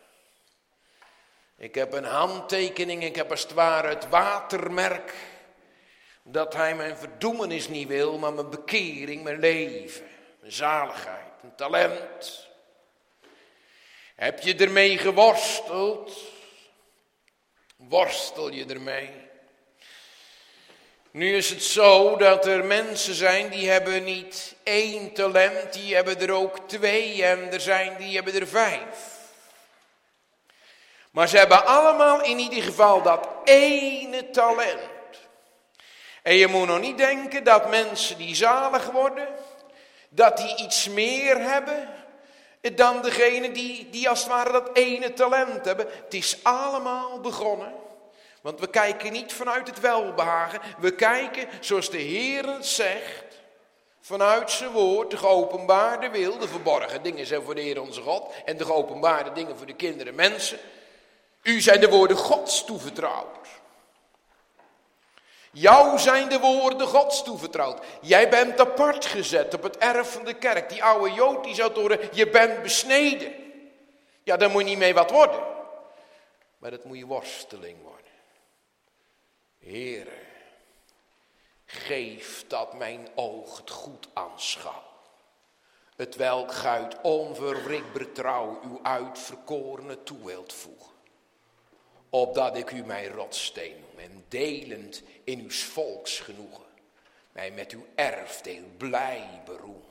B: Ik heb een handtekening, ik heb als het ware het watermerk. Dat hij mijn verdoemenis niet wil, maar mijn bekering, mijn leven, mijn zaligheid, een talent. Heb je ermee geworsteld? Worstel je ermee? Nu is het zo dat er mensen zijn die hebben niet 1 talent, die hebben er ook 2 en er zijn die hebben er 5. Maar ze hebben allemaal in ieder geval dat ene talent. En je moet nog niet denken dat mensen die zalig worden, dat die iets meer hebben dan degene die als het ware dat ene talent hebben. Het is allemaal begonnen. Want we kijken niet vanuit het welbehagen. We kijken zoals de Heer het zegt. Vanuit zijn woord, de geopenbaarde wil. De verborgen dingen zijn voor de Heer onze God. En de geopenbaarde dingen voor de kinderen mensen. U zijn de woorden Gods toevertrouwd. Jou zijn de woorden Gods toevertrouwd. Jij bent apart gezet op het erf van de kerk. Die oude Jood die zou horen, je bent besneden. Ja, daar moet je niet mee wat worden. Maar dat moet je worsteling worden. Heere, geef dat mijn oog het goed aanschouwt. Het welk gij uit onverwrikbaar trouw uw uitverkorene toe wilt voegen. Opdat ik u mijn rotssteen noem en delend in uw volksgenoegen mij met uw erfdeel blij beroem.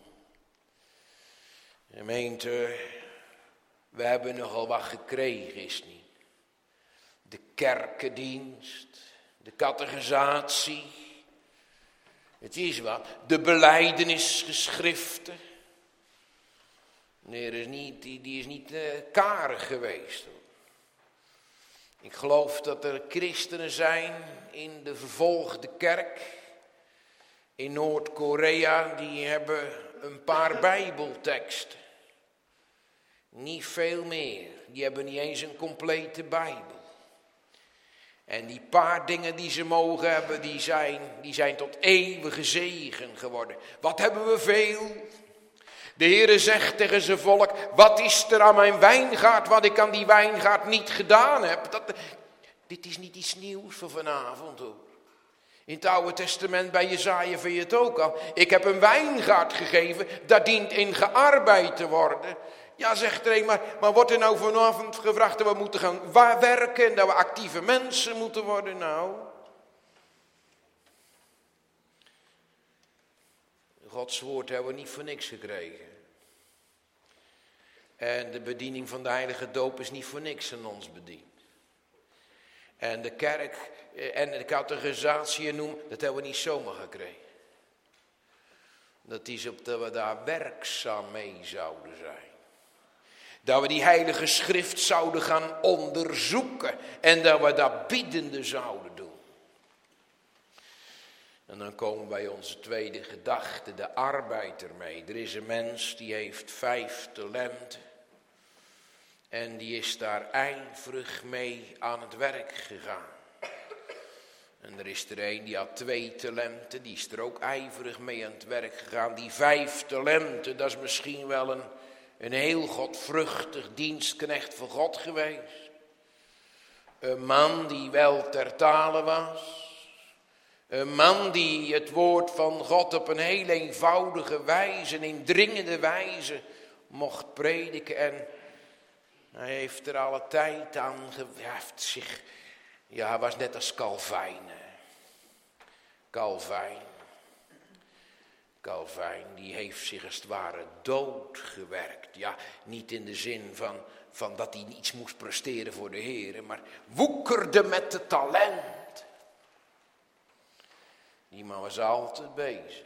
B: Gemeente, we hebben nogal wat gekregen, is het niet? De kerkendienst, de catechisatie, het is wat, de belijdenisgeschriften. Nee, die is niet karig geweest. Ik geloof dat er christenen zijn in de vervolgde kerk in Noord-Korea, die hebben een paar bijbelteksten. Niet veel meer, die hebben niet eens een complete bijbel. En die paar dingen die ze mogen hebben, die zijn tot eeuwige zegen geworden. Wat hebben we veel? De Heere zegt tegen zijn volk, wat is er aan mijn wijngaard, wat ik aan die wijngaard niet gedaan heb? Dit is niet iets nieuws voor vanavond hoor. In het Oude Testament bij Jesaja vind je het ook al. Ik heb een wijngaard gegeven, dat dient in gearbeid te worden. Ja, zegt er een, maar wordt er nou vanavond gevraagd dat we moeten gaan werken en dat we actieve mensen moeten worden? Nou, Gods woord hebben we niet voor niks gekregen. En de bediening van de heilige doop is niet voor niks aan ons bediend. En de kerk en de categorisatie noemen, dat hebben we niet zomaar gekregen. Dat is op dat we daar werkzaam mee zouden zijn. Dat we die heilige schrift zouden gaan onderzoeken. En dat we dat biddende zouden doen. En dan komen we bij onze tweede gedachte, de arbeid ermee. Er is een mens die heeft 5 talenten. En die is daar ijverig mee aan het werk gegaan. En er is er een die had 2 talenten, die is er ook ijverig mee aan het werk gegaan. Die 5 talenten, dat is misschien wel een heel godvruchtig dienstknecht voor God geweest. Een man die wel ter tale was. Een man die het woord van God op een heel eenvoudige wijze, een indringende wijze mocht prediken. En hij heeft er alle tijd aan hij was net als Calvijn. Calvijn, die heeft zich als het ware doodgewerkt. Ja, niet in de zin van dat hij iets moest presteren voor de Heer, maar woekerde met het talent. Die man was altijd bezig.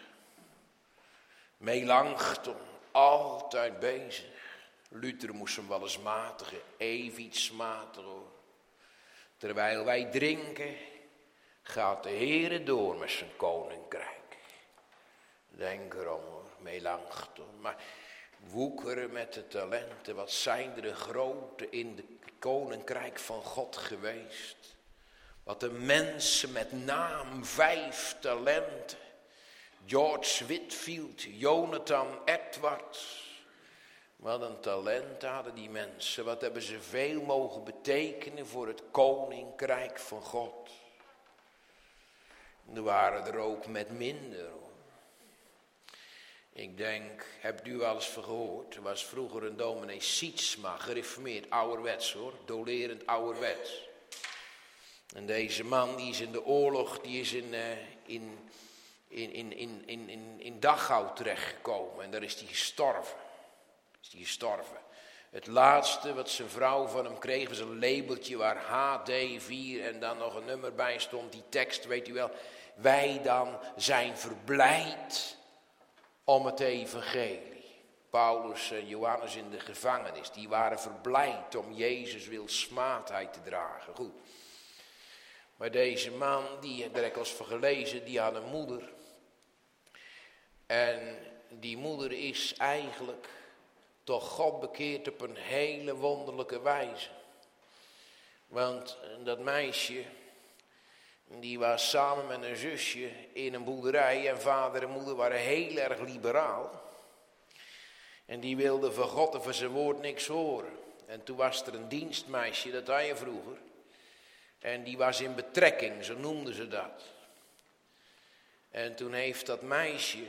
B: Melanchthon, altijd bezig. Luther moest hem wel eens matigen, even iets matigen hoor. Terwijl wij drinken, gaat de Heere door met zijn koninkrijk. Denk erom hoor, Melanchthon. Maar woekeren met de talenten, wat zijn er de grote in het koninkrijk van God geweest. Wat de mensen met naam 5 talenten. George Whitefield, Jonathan Edwards. Wat een talent hadden die mensen. Wat hebben ze veel mogen betekenen voor het koninkrijk van God. Er waren er ook met minder hoor. Ik denk, hebt u wel eens gehoord? Er was vroeger een dominee Sietsma, gereformeerd, ouderwets hoor. Dolerend ouderwets. En deze man die is in de oorlog, die is in Dachau terechtgekomen. En daar is hij gestorven. Het laatste wat zijn vrouw van hem kreeg was een labeltje waar HD4 en dan nog een nummer bij stond. Die tekst, weet u wel. Wij dan zijn verblijd om het evangelie. Paulus en Johannes in de gevangenis, die waren verblijd om Jezus wil smaadheid te dragen. Goed. Maar deze man, die heb ik al eens van gelezen, die had een moeder. En die moeder is eigenlijk toch God bekeerd op een hele wonderlijke wijze. Want dat meisje, die was samen met een zusje in een boerderij. En vader en moeder waren heel erg liberaal. En die wilden van God en van zijn woord niks horen. En toen was er een dienstmeisje, dat had je vroeger. En die was in betrekking, zo noemden ze dat. En toen heeft dat meisje,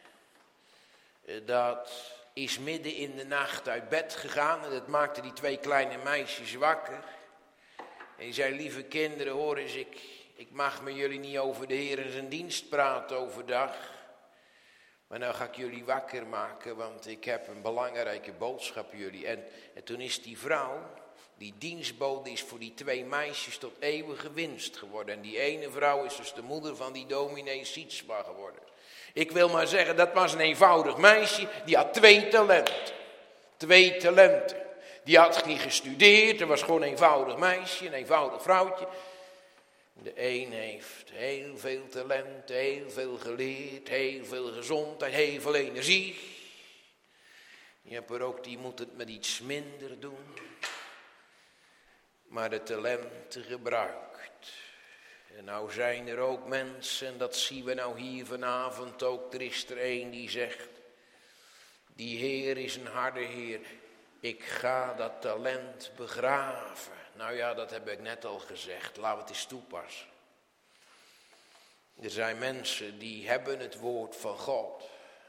B: dat is midden in de nacht uit bed gegaan. En dat maakte die 2 kleine meisjes wakker. En die zei, lieve kinderen, hoor eens, ik mag met jullie niet over de Heer en zijn dienst praten overdag. Maar nou ga ik jullie wakker maken, want ik heb een belangrijke boodschap voor jullie. En toen is die vrouw, die dienstbode, is voor die 2 meisjes tot eeuwige winst geworden. En die ene vrouw is dus de moeder van die dominee Sietsma geworden. Ik wil maar zeggen, dat was een eenvoudig meisje, die had 2 talenten. 2 talenten. Die had niet gestudeerd, dat was gewoon een eenvoudig meisje, een eenvoudig vrouwtje. De een heeft heel veel talent, heel veel geleerd, heel veel gezondheid, heel veel energie. Je hebt er ook die moet het met iets minder doen. Maar de talenten gebruikt. En nou zijn er ook mensen, en dat zien we nou hier vanavond ook. Er is er een die zegt, die Heer is een harde Heer. Ik ga dat talent begraven. Nou ja, dat heb ik net al gezegd. Laten we het eens toepassen. Er zijn mensen die hebben het woord van God.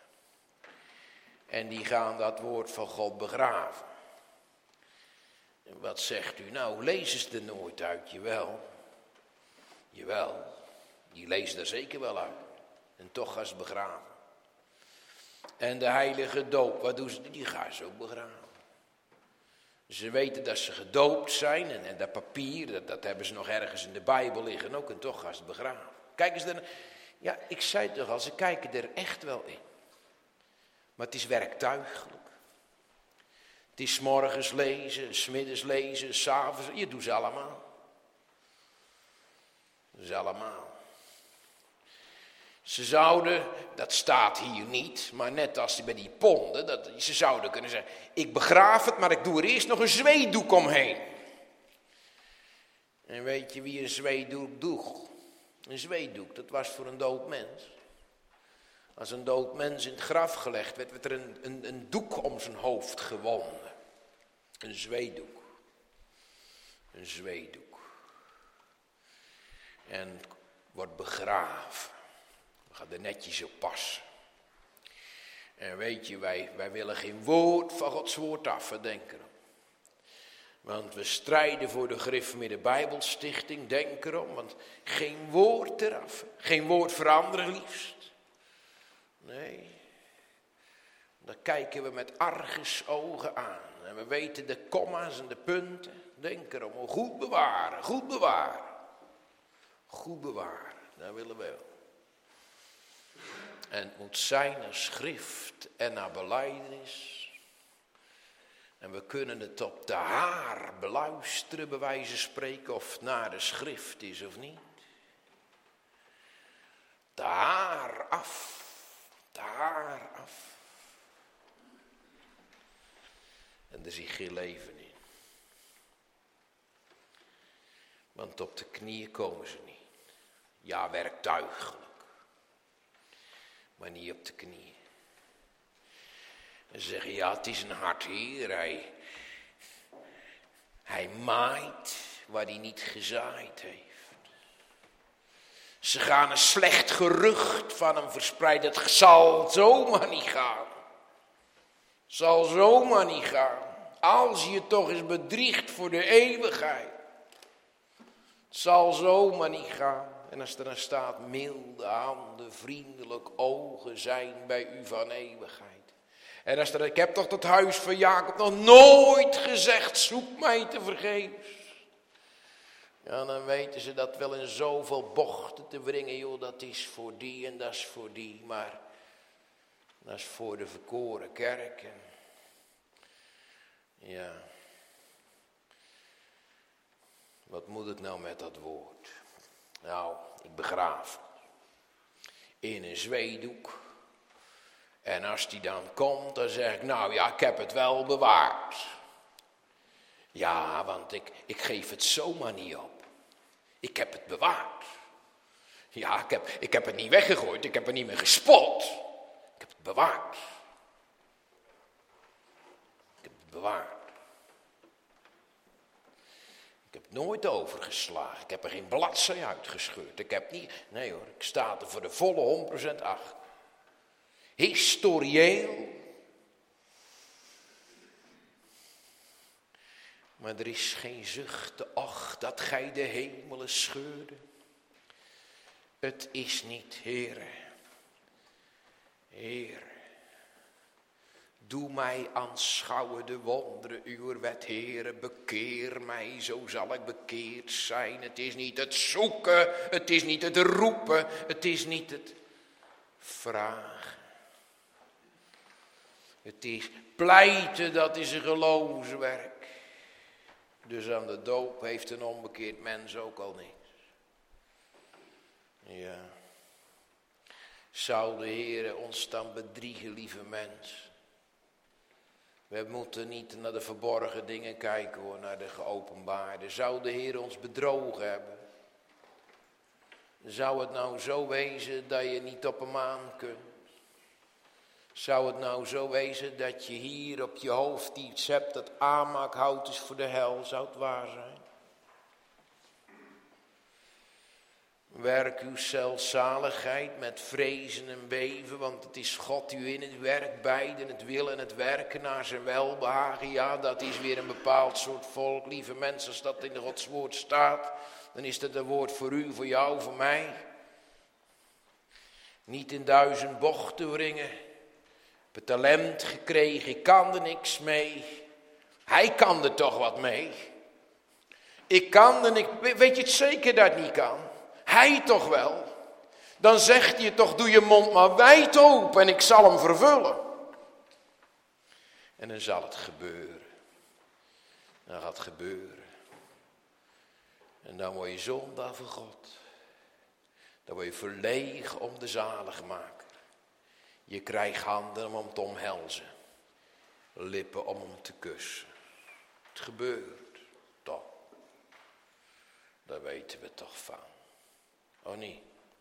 B: En die gaan dat woord van God begraven. En wat zegt u nou? Lezen ze er nooit uit? Jawel. Jawel. Die lezen er zeker wel uit. En toch gaan ze begraven. En de heilige doop, wat doen ze? Die gaan ze ook begraven. Ze weten dat ze gedoopt zijn en dat papier, dat hebben ze nog ergens in de Bijbel liggen ook. En toch gaan ze het begraven. Kijken ze er, ja, ik zei toch al, ze kijken er echt wel in. Maar het is werktuigelijk. Het is 's morgens lezen, 's middags lezen, 's avonds. Je doet ze allemaal. Ze allemaal. Ze zouden, dat staat hier niet, maar net als bij die ponden, ze zouden kunnen zeggen, ik begraaf het, maar ik doe er eerst nog een zweetdoek omheen. En weet je wie een zweetdoek droeg? Een zweetdoek, dat was voor een dood mens. Als een dood mens in het graf gelegd werd, werd er een doek om zijn hoofd gewonden. Een zweetdoek. Een zweetdoek. En wordt begraven. We gaan er netjes op passen. En weet je, wij willen geen woord van Gods woord afdenken. Want we strijden voor de Gereformeerde Bijbelstichting, denk erom. Want geen woord eraf. Geen woord veranderen liefst. Nee. Dan kijken we met argusogen aan. En we weten de komma's en de punten. Denk erom, goed bewaren, goed bewaren. Goed bewaren, dat willen we wel. En het moet zijn naar schrift en naar belijdenis. En we kunnen het op de haar beluisteren, bij wijze van spreken, of het naar de schrift is of niet. De haar af. De haar af. En er zit geen leven in. Want op de knieën komen ze niet. Ja, werktuigelijk. Maar niet op de knieën. En ze zeggen, ja, het is een hard Heer. Hij maait waar hij niet gezaaid heeft. Ze gaan een slecht gerucht van hem verspreiden. Het zal zomaar niet gaan. Het zal zomaar niet gaan. Als je toch eens bedriegt voor de eeuwigheid. Het zal zomaar niet gaan. En als er dan staat, milde handen, vriendelijk ogen zijn bij u van eeuwigheid. En als er, ik heb toch het huis van Jacob nog nooit gezegd, zoek mij te vergeefs. Ja, dan weten ze dat wel in zoveel bochten te wringen. Joh, dat is voor die en dat is voor die. Maar dat is voor de verkoren kerk. Ja. Wat moet ik nou met dat woord? Nou, ik begraaf in een zweetdoek. En als die dan komt, dan zeg ik, nou ja, ik heb het wel bewaard. Ja, want ik geef het zomaar niet op. Ik heb het bewaard. Ja, ik heb het niet weggegooid, ik heb het niet meer gespot. Ik heb het bewaard. Ik heb het bewaard. Ik heb het nooit overgeslagen. Ik heb er geen bladzij uitgescheurd. Ik heb niet, nee hoor, ik sta er voor de volle 100% achter. Historieel. Maar er is geen zucht, ach, dat gij de hemelen scheurde. Het is niet, Heere. Heere. Doe mij aanschouwen de wonderen uwer wet, Heere. Bekeer mij, zo zal ik bekeerd zijn. Het is niet het zoeken, het is niet het roepen, het is niet het vragen. Het is pleiten, dat is een geloofswerk. Dus aan de doop heeft een onbekeerd mens ook al niks. Ja. Zou de Heer ons dan bedriegen, lieve mens? We moeten niet naar de verborgen dingen kijken hoor, naar de geopenbaarde. Zou de Heer ons bedrogen hebben? Zou het nou zo wezen dat je niet op hem aan kunt? Zou het nou zo wezen dat je hier op je hoofd iets hebt dat aanmaakhout is voor de hel? Zou het waar zijn? Werk uw zelfzaligheid met vrezen en beven, want het is God u in het werk beiden, het willen en het werken naar zijn welbehagen. Ja, dat is weer een bepaald soort volk, lieve mensen. Als dat in Gods woord staat, dan is dat een woord voor u, voor jou, voor mij. Niet in 1000 bochten wringen. Ik heb het talent gekregen, ik kan er niks mee. Hij kan er toch wat mee. Ik kan er niks, weet je het zeker dat ik niet kan? Hij toch wel. Dan zegt hij toch, doe je mond maar wijd open en ik zal hem vervullen. En dan zal het gebeuren. Dan gaat het gebeuren. En dan word je zondaar voor God. Dan word je verlegen om de zaligmaker. Je krijgt handen om hem te omhelzen. Lippen om hem te kussen. Het gebeurt toch. Daar weten we toch van. Oh niet?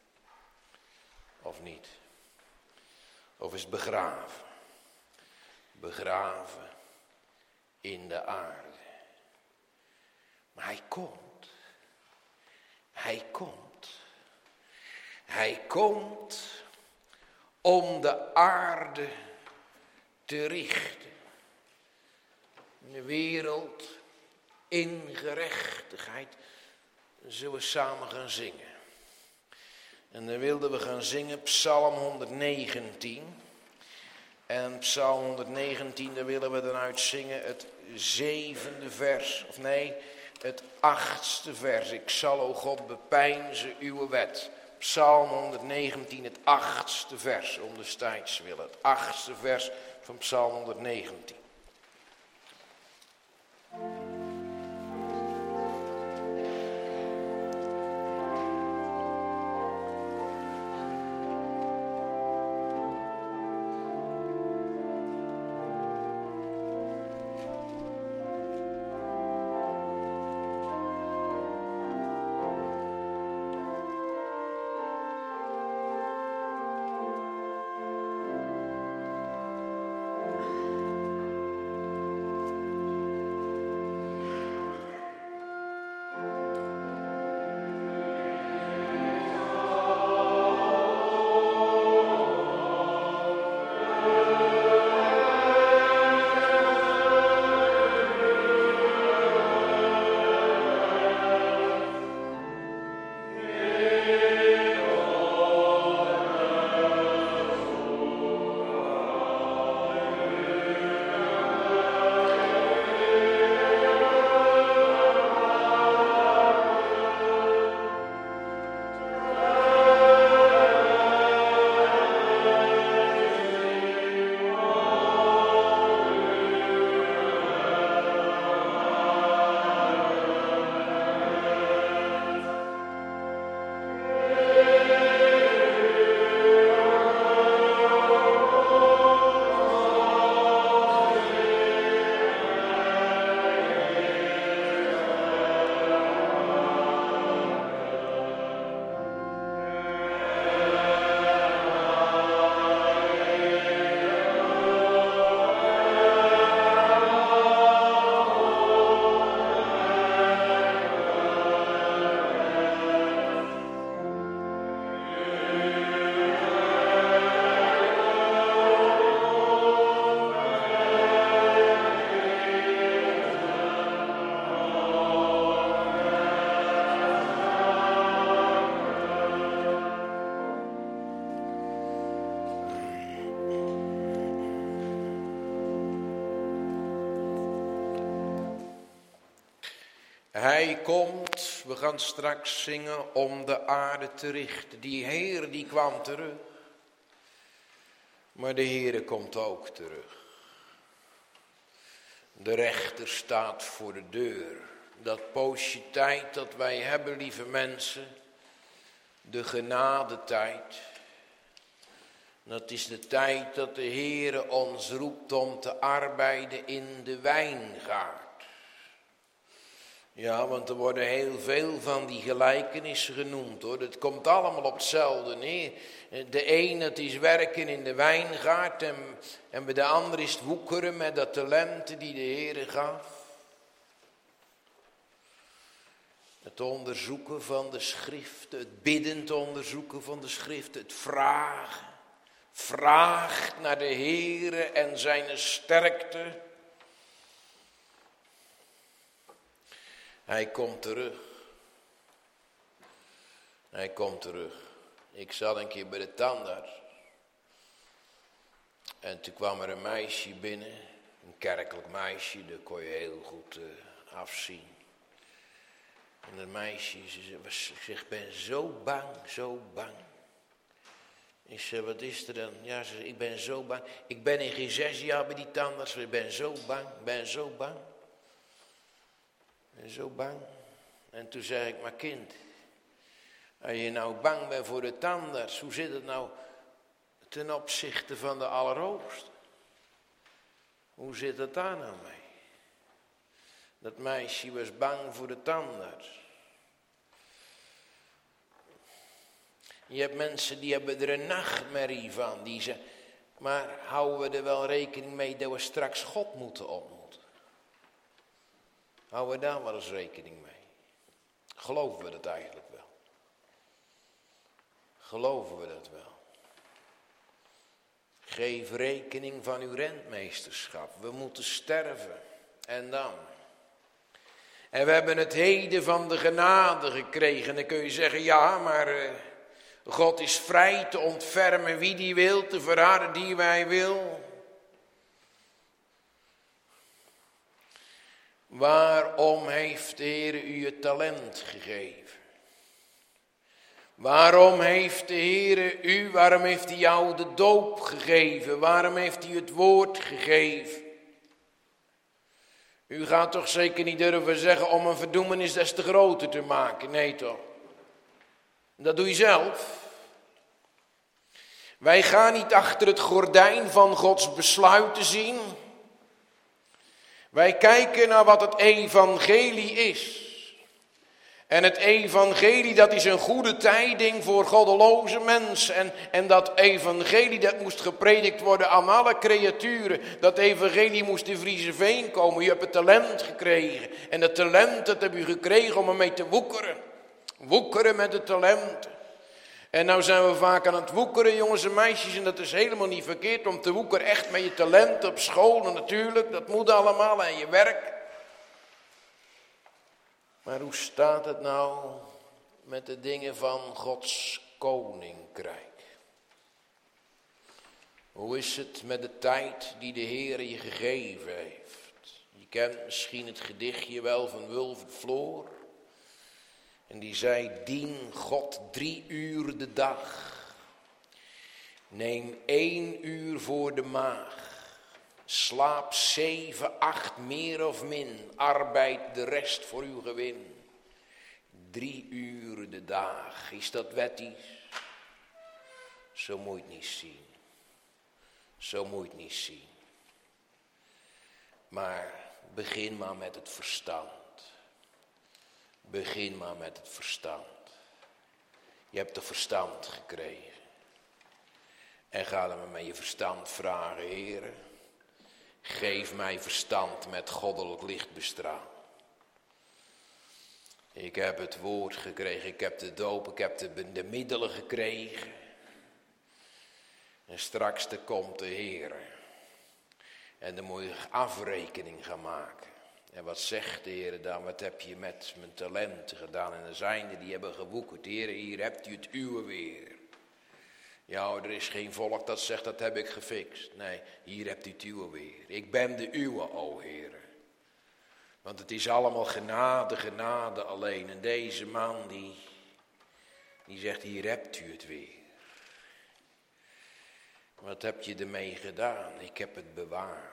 B: Of niet? Of is het begraven? Begraven in de aarde. Maar hij komt. Hij komt. Hij komt om de aarde te richten. De wereld in gerechtigheid. Zullen we samen gaan zingen. En dan wilden we gaan zingen Psalm 119. En Psalm 119, daar willen we dan uit zingen het 7e vers. Of nee, het 8e vers. Ik zal, o God, bepeinzen uw wet. Psalm 119, het 8e vers, om de tijds willen. Het 8e vers van Psalm 119. Hij komt, we gaan straks zingen, om de aarde te richten. Die Heer die kwam terug. Maar de Heer komt ook terug. De rechter staat voor de deur. Dat poosje tijd dat wij hebben, lieve mensen. De genadetijd. Dat is de tijd dat de Heer ons roept om te arbeiden in de wijngaard. Ja, want er worden heel veel van die gelijkenissen genoemd hoor. Het komt allemaal op hetzelfde neer. De een het is werken in de wijngaard en bij de ander is het woekeren met de talenten die de Heer gaf. Het onderzoeken van de schriften, het biddend onderzoeken van de schriften, het vragen. Vraag naar de Heere en zijn sterkte. Hij komt terug. Hij komt terug. Ik zat een keer bij de tandarts. En toen kwam er een meisje binnen. Een kerkelijk meisje, dat kon je heel goed afzien. En dat meisje, ze zegt, ik ben zo bang, zo bang. Ik zeg, wat is er dan? Ja, ze zegt, ik ben zo bang. Ik ben in geen 6 jaar bij die tandarts. Ik ben zo bang, ik ben zo bang. Ik ben zo bang. En toen zei ik, maar kind, als je nou bang bent voor de tandarts, hoe zit het nou ten opzichte van de Allerhoogste? Hoe zit het daar nou mee? Dat meisje was bang voor de tandarts. Je hebt mensen die hebben er een nachtmerrie van. Die zeggen, maar houden we er wel rekening mee dat we straks God moeten ontmoeten? Houden we daar wel eens rekening mee? Geloven we dat eigenlijk wel? Geloven we dat wel? Geef rekening van uw rentmeesterschap. We moeten sterven. En dan? En we hebben het heden van de genade gekregen. Dan kun je zeggen, ja, maar God is vrij te ontfermen wie die wil, te verharden die wij wil. Waarom heeft de Heer u het talent gegeven? Waarom heeft de Heer waarom heeft hij jou de doop gegeven? Waarom heeft hij het woord gegeven? U gaat toch zeker niet durven zeggen om een verdoemenis des te groter te maken? Nee toch? Dat doe je zelf. Wij gaan niet achter het gordijn van Gods besluiten zien. Wij kijken naar wat het evangelie is. En het evangelie, dat is een goede tijding voor goddeloze mensen. En dat evangelie, dat moest gepredikt worden aan alle creaturen. Dat evangelie moest in Vriezenveen komen. U hebt het talent gekregen. En dat talent, dat heb u gekregen om ermee te woekeren. Woekeren met het talent. En nou zijn we vaak aan het woekeren, jongens en meisjes. En dat is helemaal niet verkeerd om te woekeren. Echt met je talent op school. En natuurlijk, dat moet allemaal. En je werk. Maar hoe staat het nou met de dingen van Gods koninkrijk? Hoe is het met de tijd die de Heer je gegeven heeft? Je kent misschien het gedichtje wel van Wilfred Floor. En die zei, dien God 3 uur de dag. Neem 1 uur voor de maag. Slaap 7, 8 meer of min. Arbeid de rest voor uw gewin. 3 uur de dag. Is dat wettisch? Zo moet je het niet zien. Zo moet je het niet zien. Maar begin maar met het verstand. Begin maar met het verstand. Je hebt het verstand gekregen. En ga dan maar met je verstand vragen, Heere. Geef mij verstand met goddelijk licht bestraald. Ik heb het woord gekregen, ik heb de doop, ik heb de middelen gekregen. En straks komt de Heer. En dan moet je afrekening gaan maken. En wat zegt de Heer dan? Wat heb je met mijn talenten gedaan? En er zijn er die hebben gewoekerd. Heer, hier hebt u het uwe weer. Ja, er is geen volk dat zegt, dat heb ik gefixt. Nee, hier hebt u het uwe weer. Ik ben de uwe, o Heer. Want het is allemaal genade, genade alleen. En deze man die zegt, hier hebt u het weer. Wat heb je ermee gedaan? Ik heb het bewaard.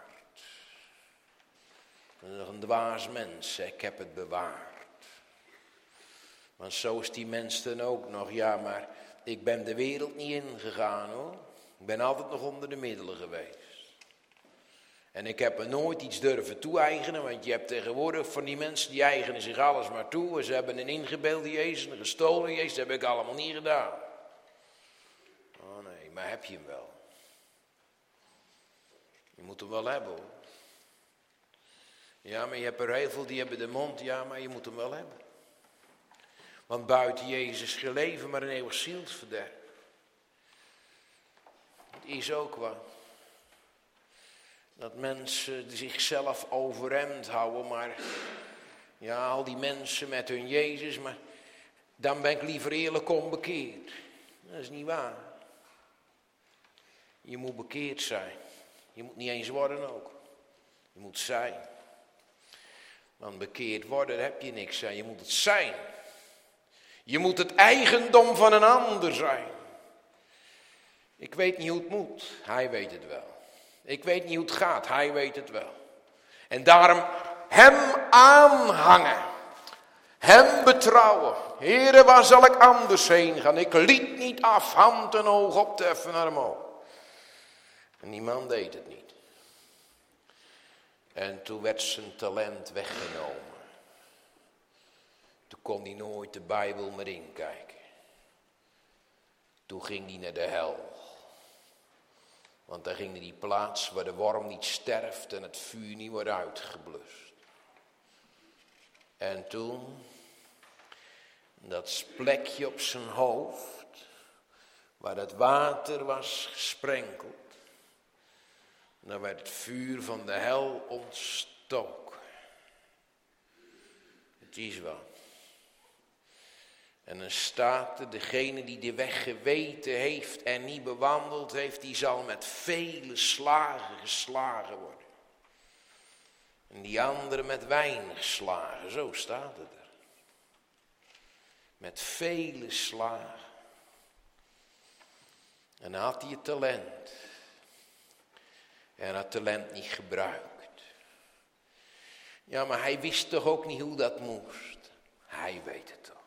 B: Een dwaas mens, ik heb het bewaard. Want zo is die mens dan ook nog. Ja, maar ik ben de wereld niet ingegaan hoor. Ik ben altijd nog onder de middelen geweest. En ik heb me nooit iets durven toe-eigenen. Want je hebt tegenwoordig van die mensen die eigenen zich alles maar toe. En ze hebben een ingebeelde Jezus, een gestolen Jezus. Dat heb ik allemaal niet gedaan. Oh nee, maar heb je hem wel? Je moet hem wel hebben hoor. Ja, maar je hebt er heel veel die hebben de mond. Ja, maar je moet hem wel hebben. Want buiten Jezus geen leven, maar een eeuwig zielsverderf. Het is ook wat. Dat mensen zichzelf overeind houden, maar ja, al die mensen met hun Jezus, maar dan ben ik liever eerlijk onbekeerd. Dat is niet waar. Je moet bekeerd zijn. Je moet niet eens worden ook. Je moet zijn. Want bekeerd worden, daar heb je niks aan. Je moet het zijn. Je moet het eigendom van een ander zijn. Ik weet niet hoe het moet. Hij weet het wel. Ik weet niet hoe het gaat. Hij weet het wel. En daarom hem aanhangen. Hem betrouwen. Heere, waar zal ik anders heen gaan? Ik liet niet af hand en oog op te heffen naar hem omhoog. En die man deed het niet. En toen werd zijn talent weggenomen. Toen kon hij nooit de Bijbel meer inkijken. Toen ging hij naar de hel. Want daar ging hij die plaats waar de worm niet sterft en het vuur niet wordt uitgeblust. En toen, dat plekje op zijn hoofd, waar het water was gesprenkeld, dan werd het vuur van de hel ontstoken. Het is wel. En dan staat er, degene die de weg geweten heeft en niet bewandeld heeft, die zal met vele slagen geslagen worden. En die andere met weinig slagen, zo staat het er. Met vele slagen. En dan had hij het talent. En dat talent niet gebruikt. Ja, maar hij wist toch ook niet hoe dat moest. Hij weet het toch.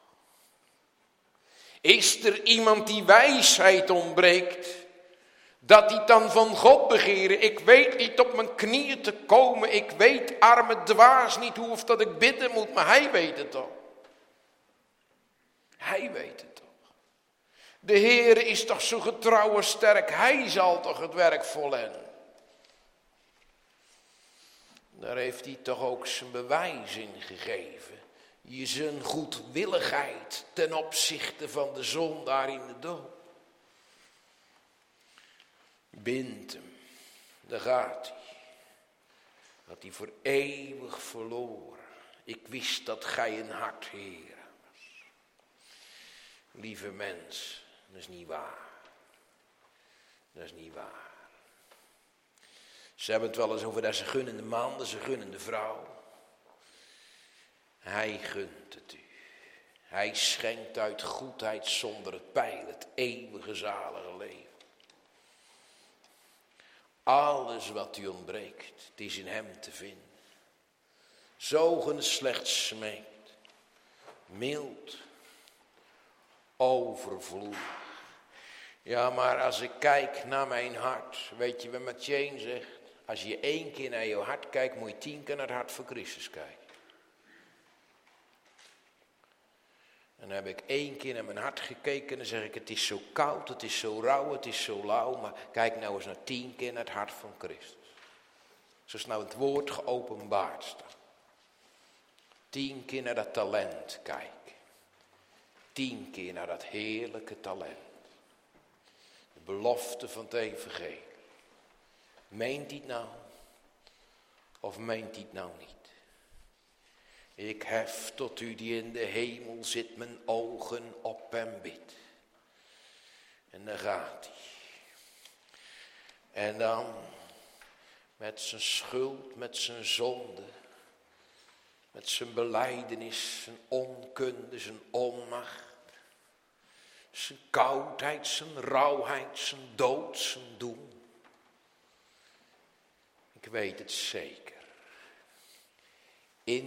B: Is er iemand die wijsheid ontbreekt, dat hij dan van God begeren? Ik weet niet op mijn knieën te komen. Ik weet, arme dwaas, niet hoe of dat ik bidden moet, maar hij weet het toch. Hij weet het toch. De Heere is toch zo getrouw en sterk. Hij zal toch het werk volenden. Daar heeft hij toch ook zijn bewijs in gegeven. Je zijn goedwilligheid ten opzichte van de zondaar in de dood. Bindt hem, daar gaat hij. Dat hij voor eeuwig verloren. Ik wist dat gij een hart, Heer, was. Lieve mens, dat is niet waar. Dat is niet waar. Ze hebben het wel eens over dat ze gunnende man, dat ze gunnende vrouw. Hij gunt het u. Hij schenkt uit goedheid zonder het peil het eeuwige zalige leven. Alles wat u ontbreekt, het is in hem te vinden. Zogen slechts smeekt, mild, overvloedig. Ja, maar als ik kijk naar mijn hart, weet je wat Matthew zegt? Als je 1 keer naar je hart kijkt, moet je 10 keer naar het hart van Christus kijken. En dan heb ik 1 keer naar mijn hart gekeken en dan zeg ik, het is zo koud, het is zo rauw, het is zo lauw. Maar kijk nou eens naar 10 keer naar het hart van Christus. Zoals nou het woord geopenbaard staat. 10 keer naar dat talent kijken. 10 keer naar dat heerlijke talent. De belofte van het evangelie. Meent hij het nou? Of meent hij het nou niet? Ik hef tot u die in de hemel zit mijn ogen op hem bid. En dan gaat hij. En dan met zijn schuld, met zijn zonde, met zijn belijdenis, zijn onkunde, zijn onmacht, zijn koudheid, zijn rauwheid, zijn dood, zijn doel. Ik weet het zeker. In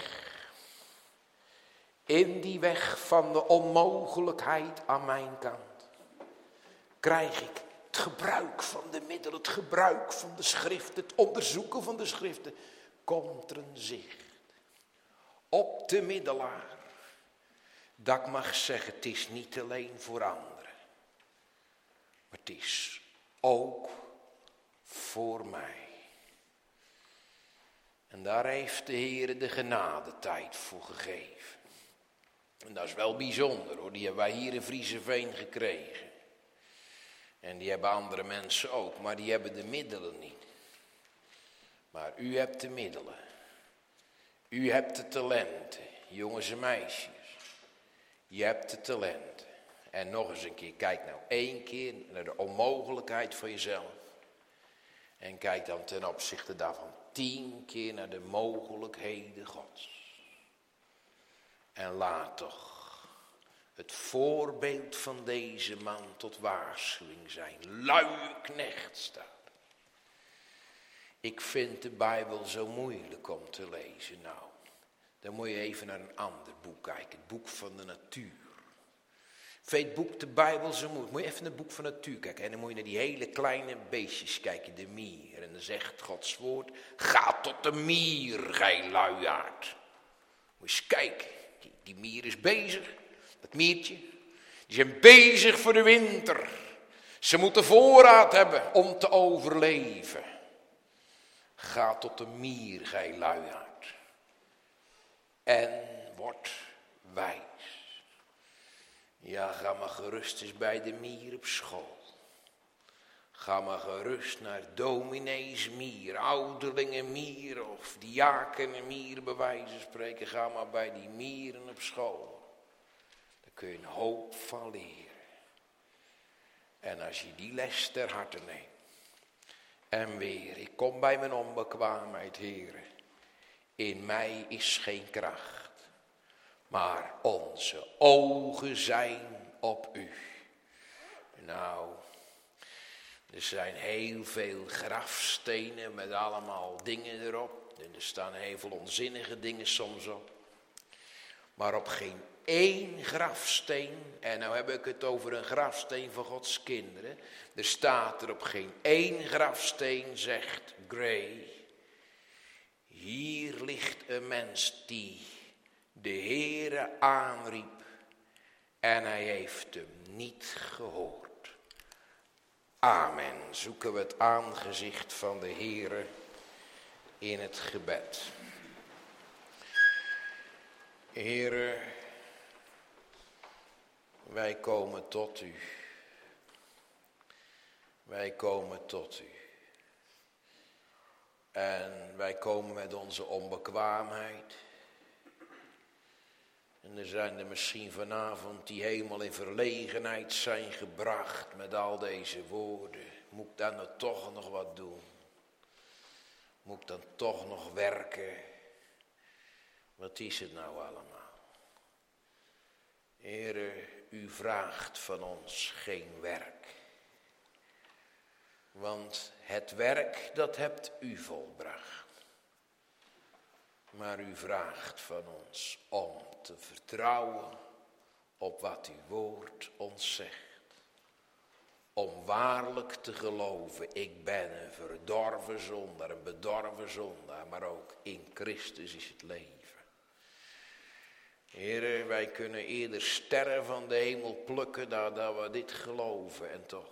B: die weg van de onmogelijkheid aan mijn kant, krijg ik het gebruik van de middelen, het gebruik van de schriften, het onderzoeken van de schriften, komt er een zicht op de middelaar, dat ik mag zeggen, het is niet alleen voor anderen, maar het is ook voor mij. En daar heeft de Heer de genadetijd voor gegeven. En dat is wel bijzonder hoor, die hebben wij hier in Vriezeveen gekregen. En die hebben andere mensen ook, maar die hebben de middelen niet. Maar u hebt de middelen. U hebt de talenten, jongens en meisjes. Je hebt de talenten. En nog eens een keer, kijk nou 1 keer naar de onmogelijkheid van jezelf. En kijk dan ten opzichte daarvan 10 keer naar de mogelijkheden Gods. En laat toch het voorbeeld van deze man tot waarschuwing zijn. Luie knecht staat. Ik vind de Bijbel zo moeilijk om te lezen. Nou, dan moet je even naar een ander boek kijken. Het boek van de natuur. Vind je het boek de Bijbel zo moeilijk? Moet je even naar het boek van de natuur kijken. En dan moet je naar die hele kleine beestjes kijken. De mier. En dan zegt Gods woord. Ga tot de mier, gij luiaard. Moet je eens kijken. Die mier is bezig. Dat miertje. Die zijn bezig voor de winter. Ze moeten voorraad hebben om te overleven. Ga tot de mier, gij luiaard. En word wijs. Ja, ga maar gerust eens bij de mier op school. Ga maar gerust naar dominees mier, ouderlingen mier of diakenen mier bij wijze van spreken. Ga maar bij die mieren op school. Daar kun je een hoop van leren. En als je die les ter harte neemt. En weer, ik kom bij mijn onbekwaamheid, heren. In mij is geen kracht. Maar onze ogen zijn op u. Nou, er zijn heel veel grafstenen met allemaal dingen erop. En er staan heel veel onzinnige dingen soms op. Maar op geen 1 grafsteen, en nou heb ik het over een grafsteen van Gods kinderen. Er staat er op geen 1 grafsteen, zegt Gray. Hier ligt een mens die de Heere aanriep en hij heeft hem niet gehoord. Amen. Zoeken we het aangezicht van de Heere in het gebed. Heere, wij komen tot u. Wij komen tot u. En wij komen met onze onbekwaamheid. En er zijn er misschien vanavond die helemaal in verlegenheid zijn gebracht met al deze woorden. Moet ik dan nou toch nog wat doen? Moet ik dan toch nog werken? Wat is het nou allemaal? Heere, u vraagt van ons geen werk. Want het werk, dat hebt u volbracht. Maar u vraagt van ons om te vertrouwen op wat uw woord ons zegt. Om waarlijk te geloven, ik ben een verdorven zondaar, een bedorven zondaar, maar ook in Christus is het leven. Heere, wij kunnen eerder sterren van de hemel plukken dan dat we dit geloven. En toch,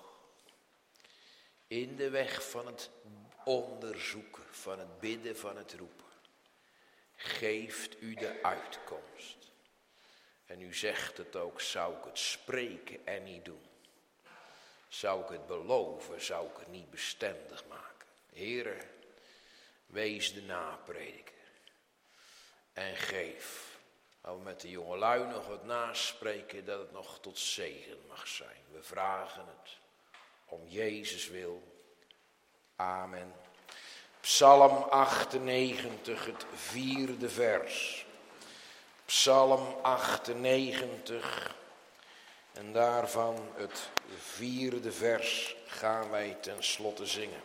B: in de weg van het onderzoeken, van het bidden, van het roepen, geeft u de uitkomst. En u zegt het ook, zou ik het spreken en niet doen? Zou ik het beloven, zou ik het niet bestendig maken? Heere, wees de naprediker. En geef, als we met de jongelui nog wat naspreken, dat het nog tot zegen mag zijn. We vragen het om Jezus wil. Amen. Psalm 98, het 4e vers. Psalm 98 en daarvan het 4e vers gaan wij ten slotte zingen.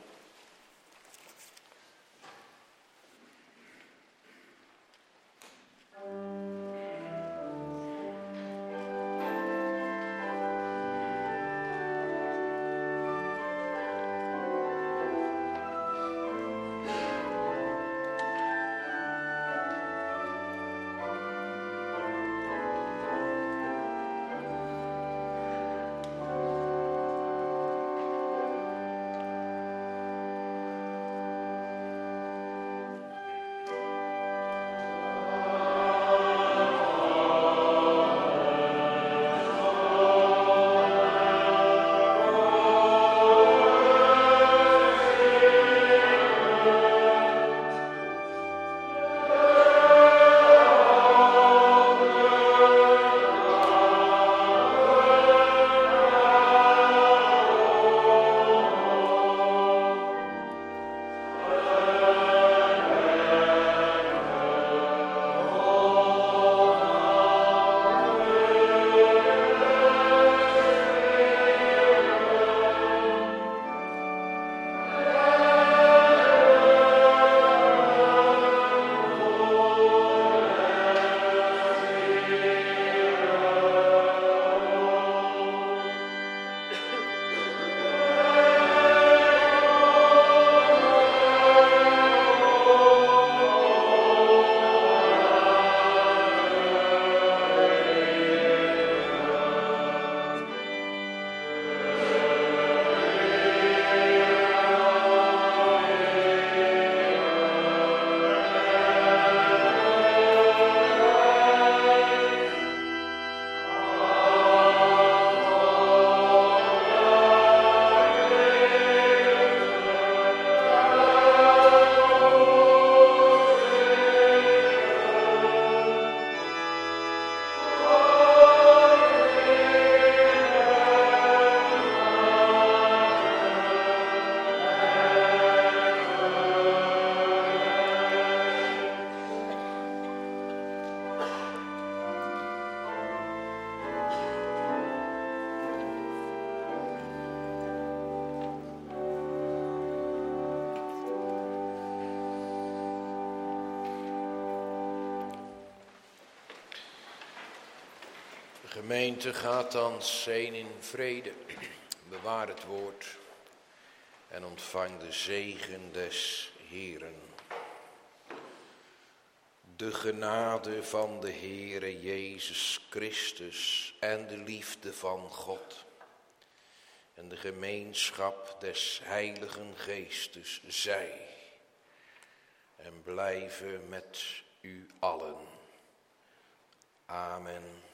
B: Gemeente, gaat dan zijn in vrede, bewaar het woord en ontvang de zegen des Heeren. De genade van de Heere Jezus Christus en de liefde van God en de gemeenschap des Heiligen Geestes zij en blijven met u allen. Amen.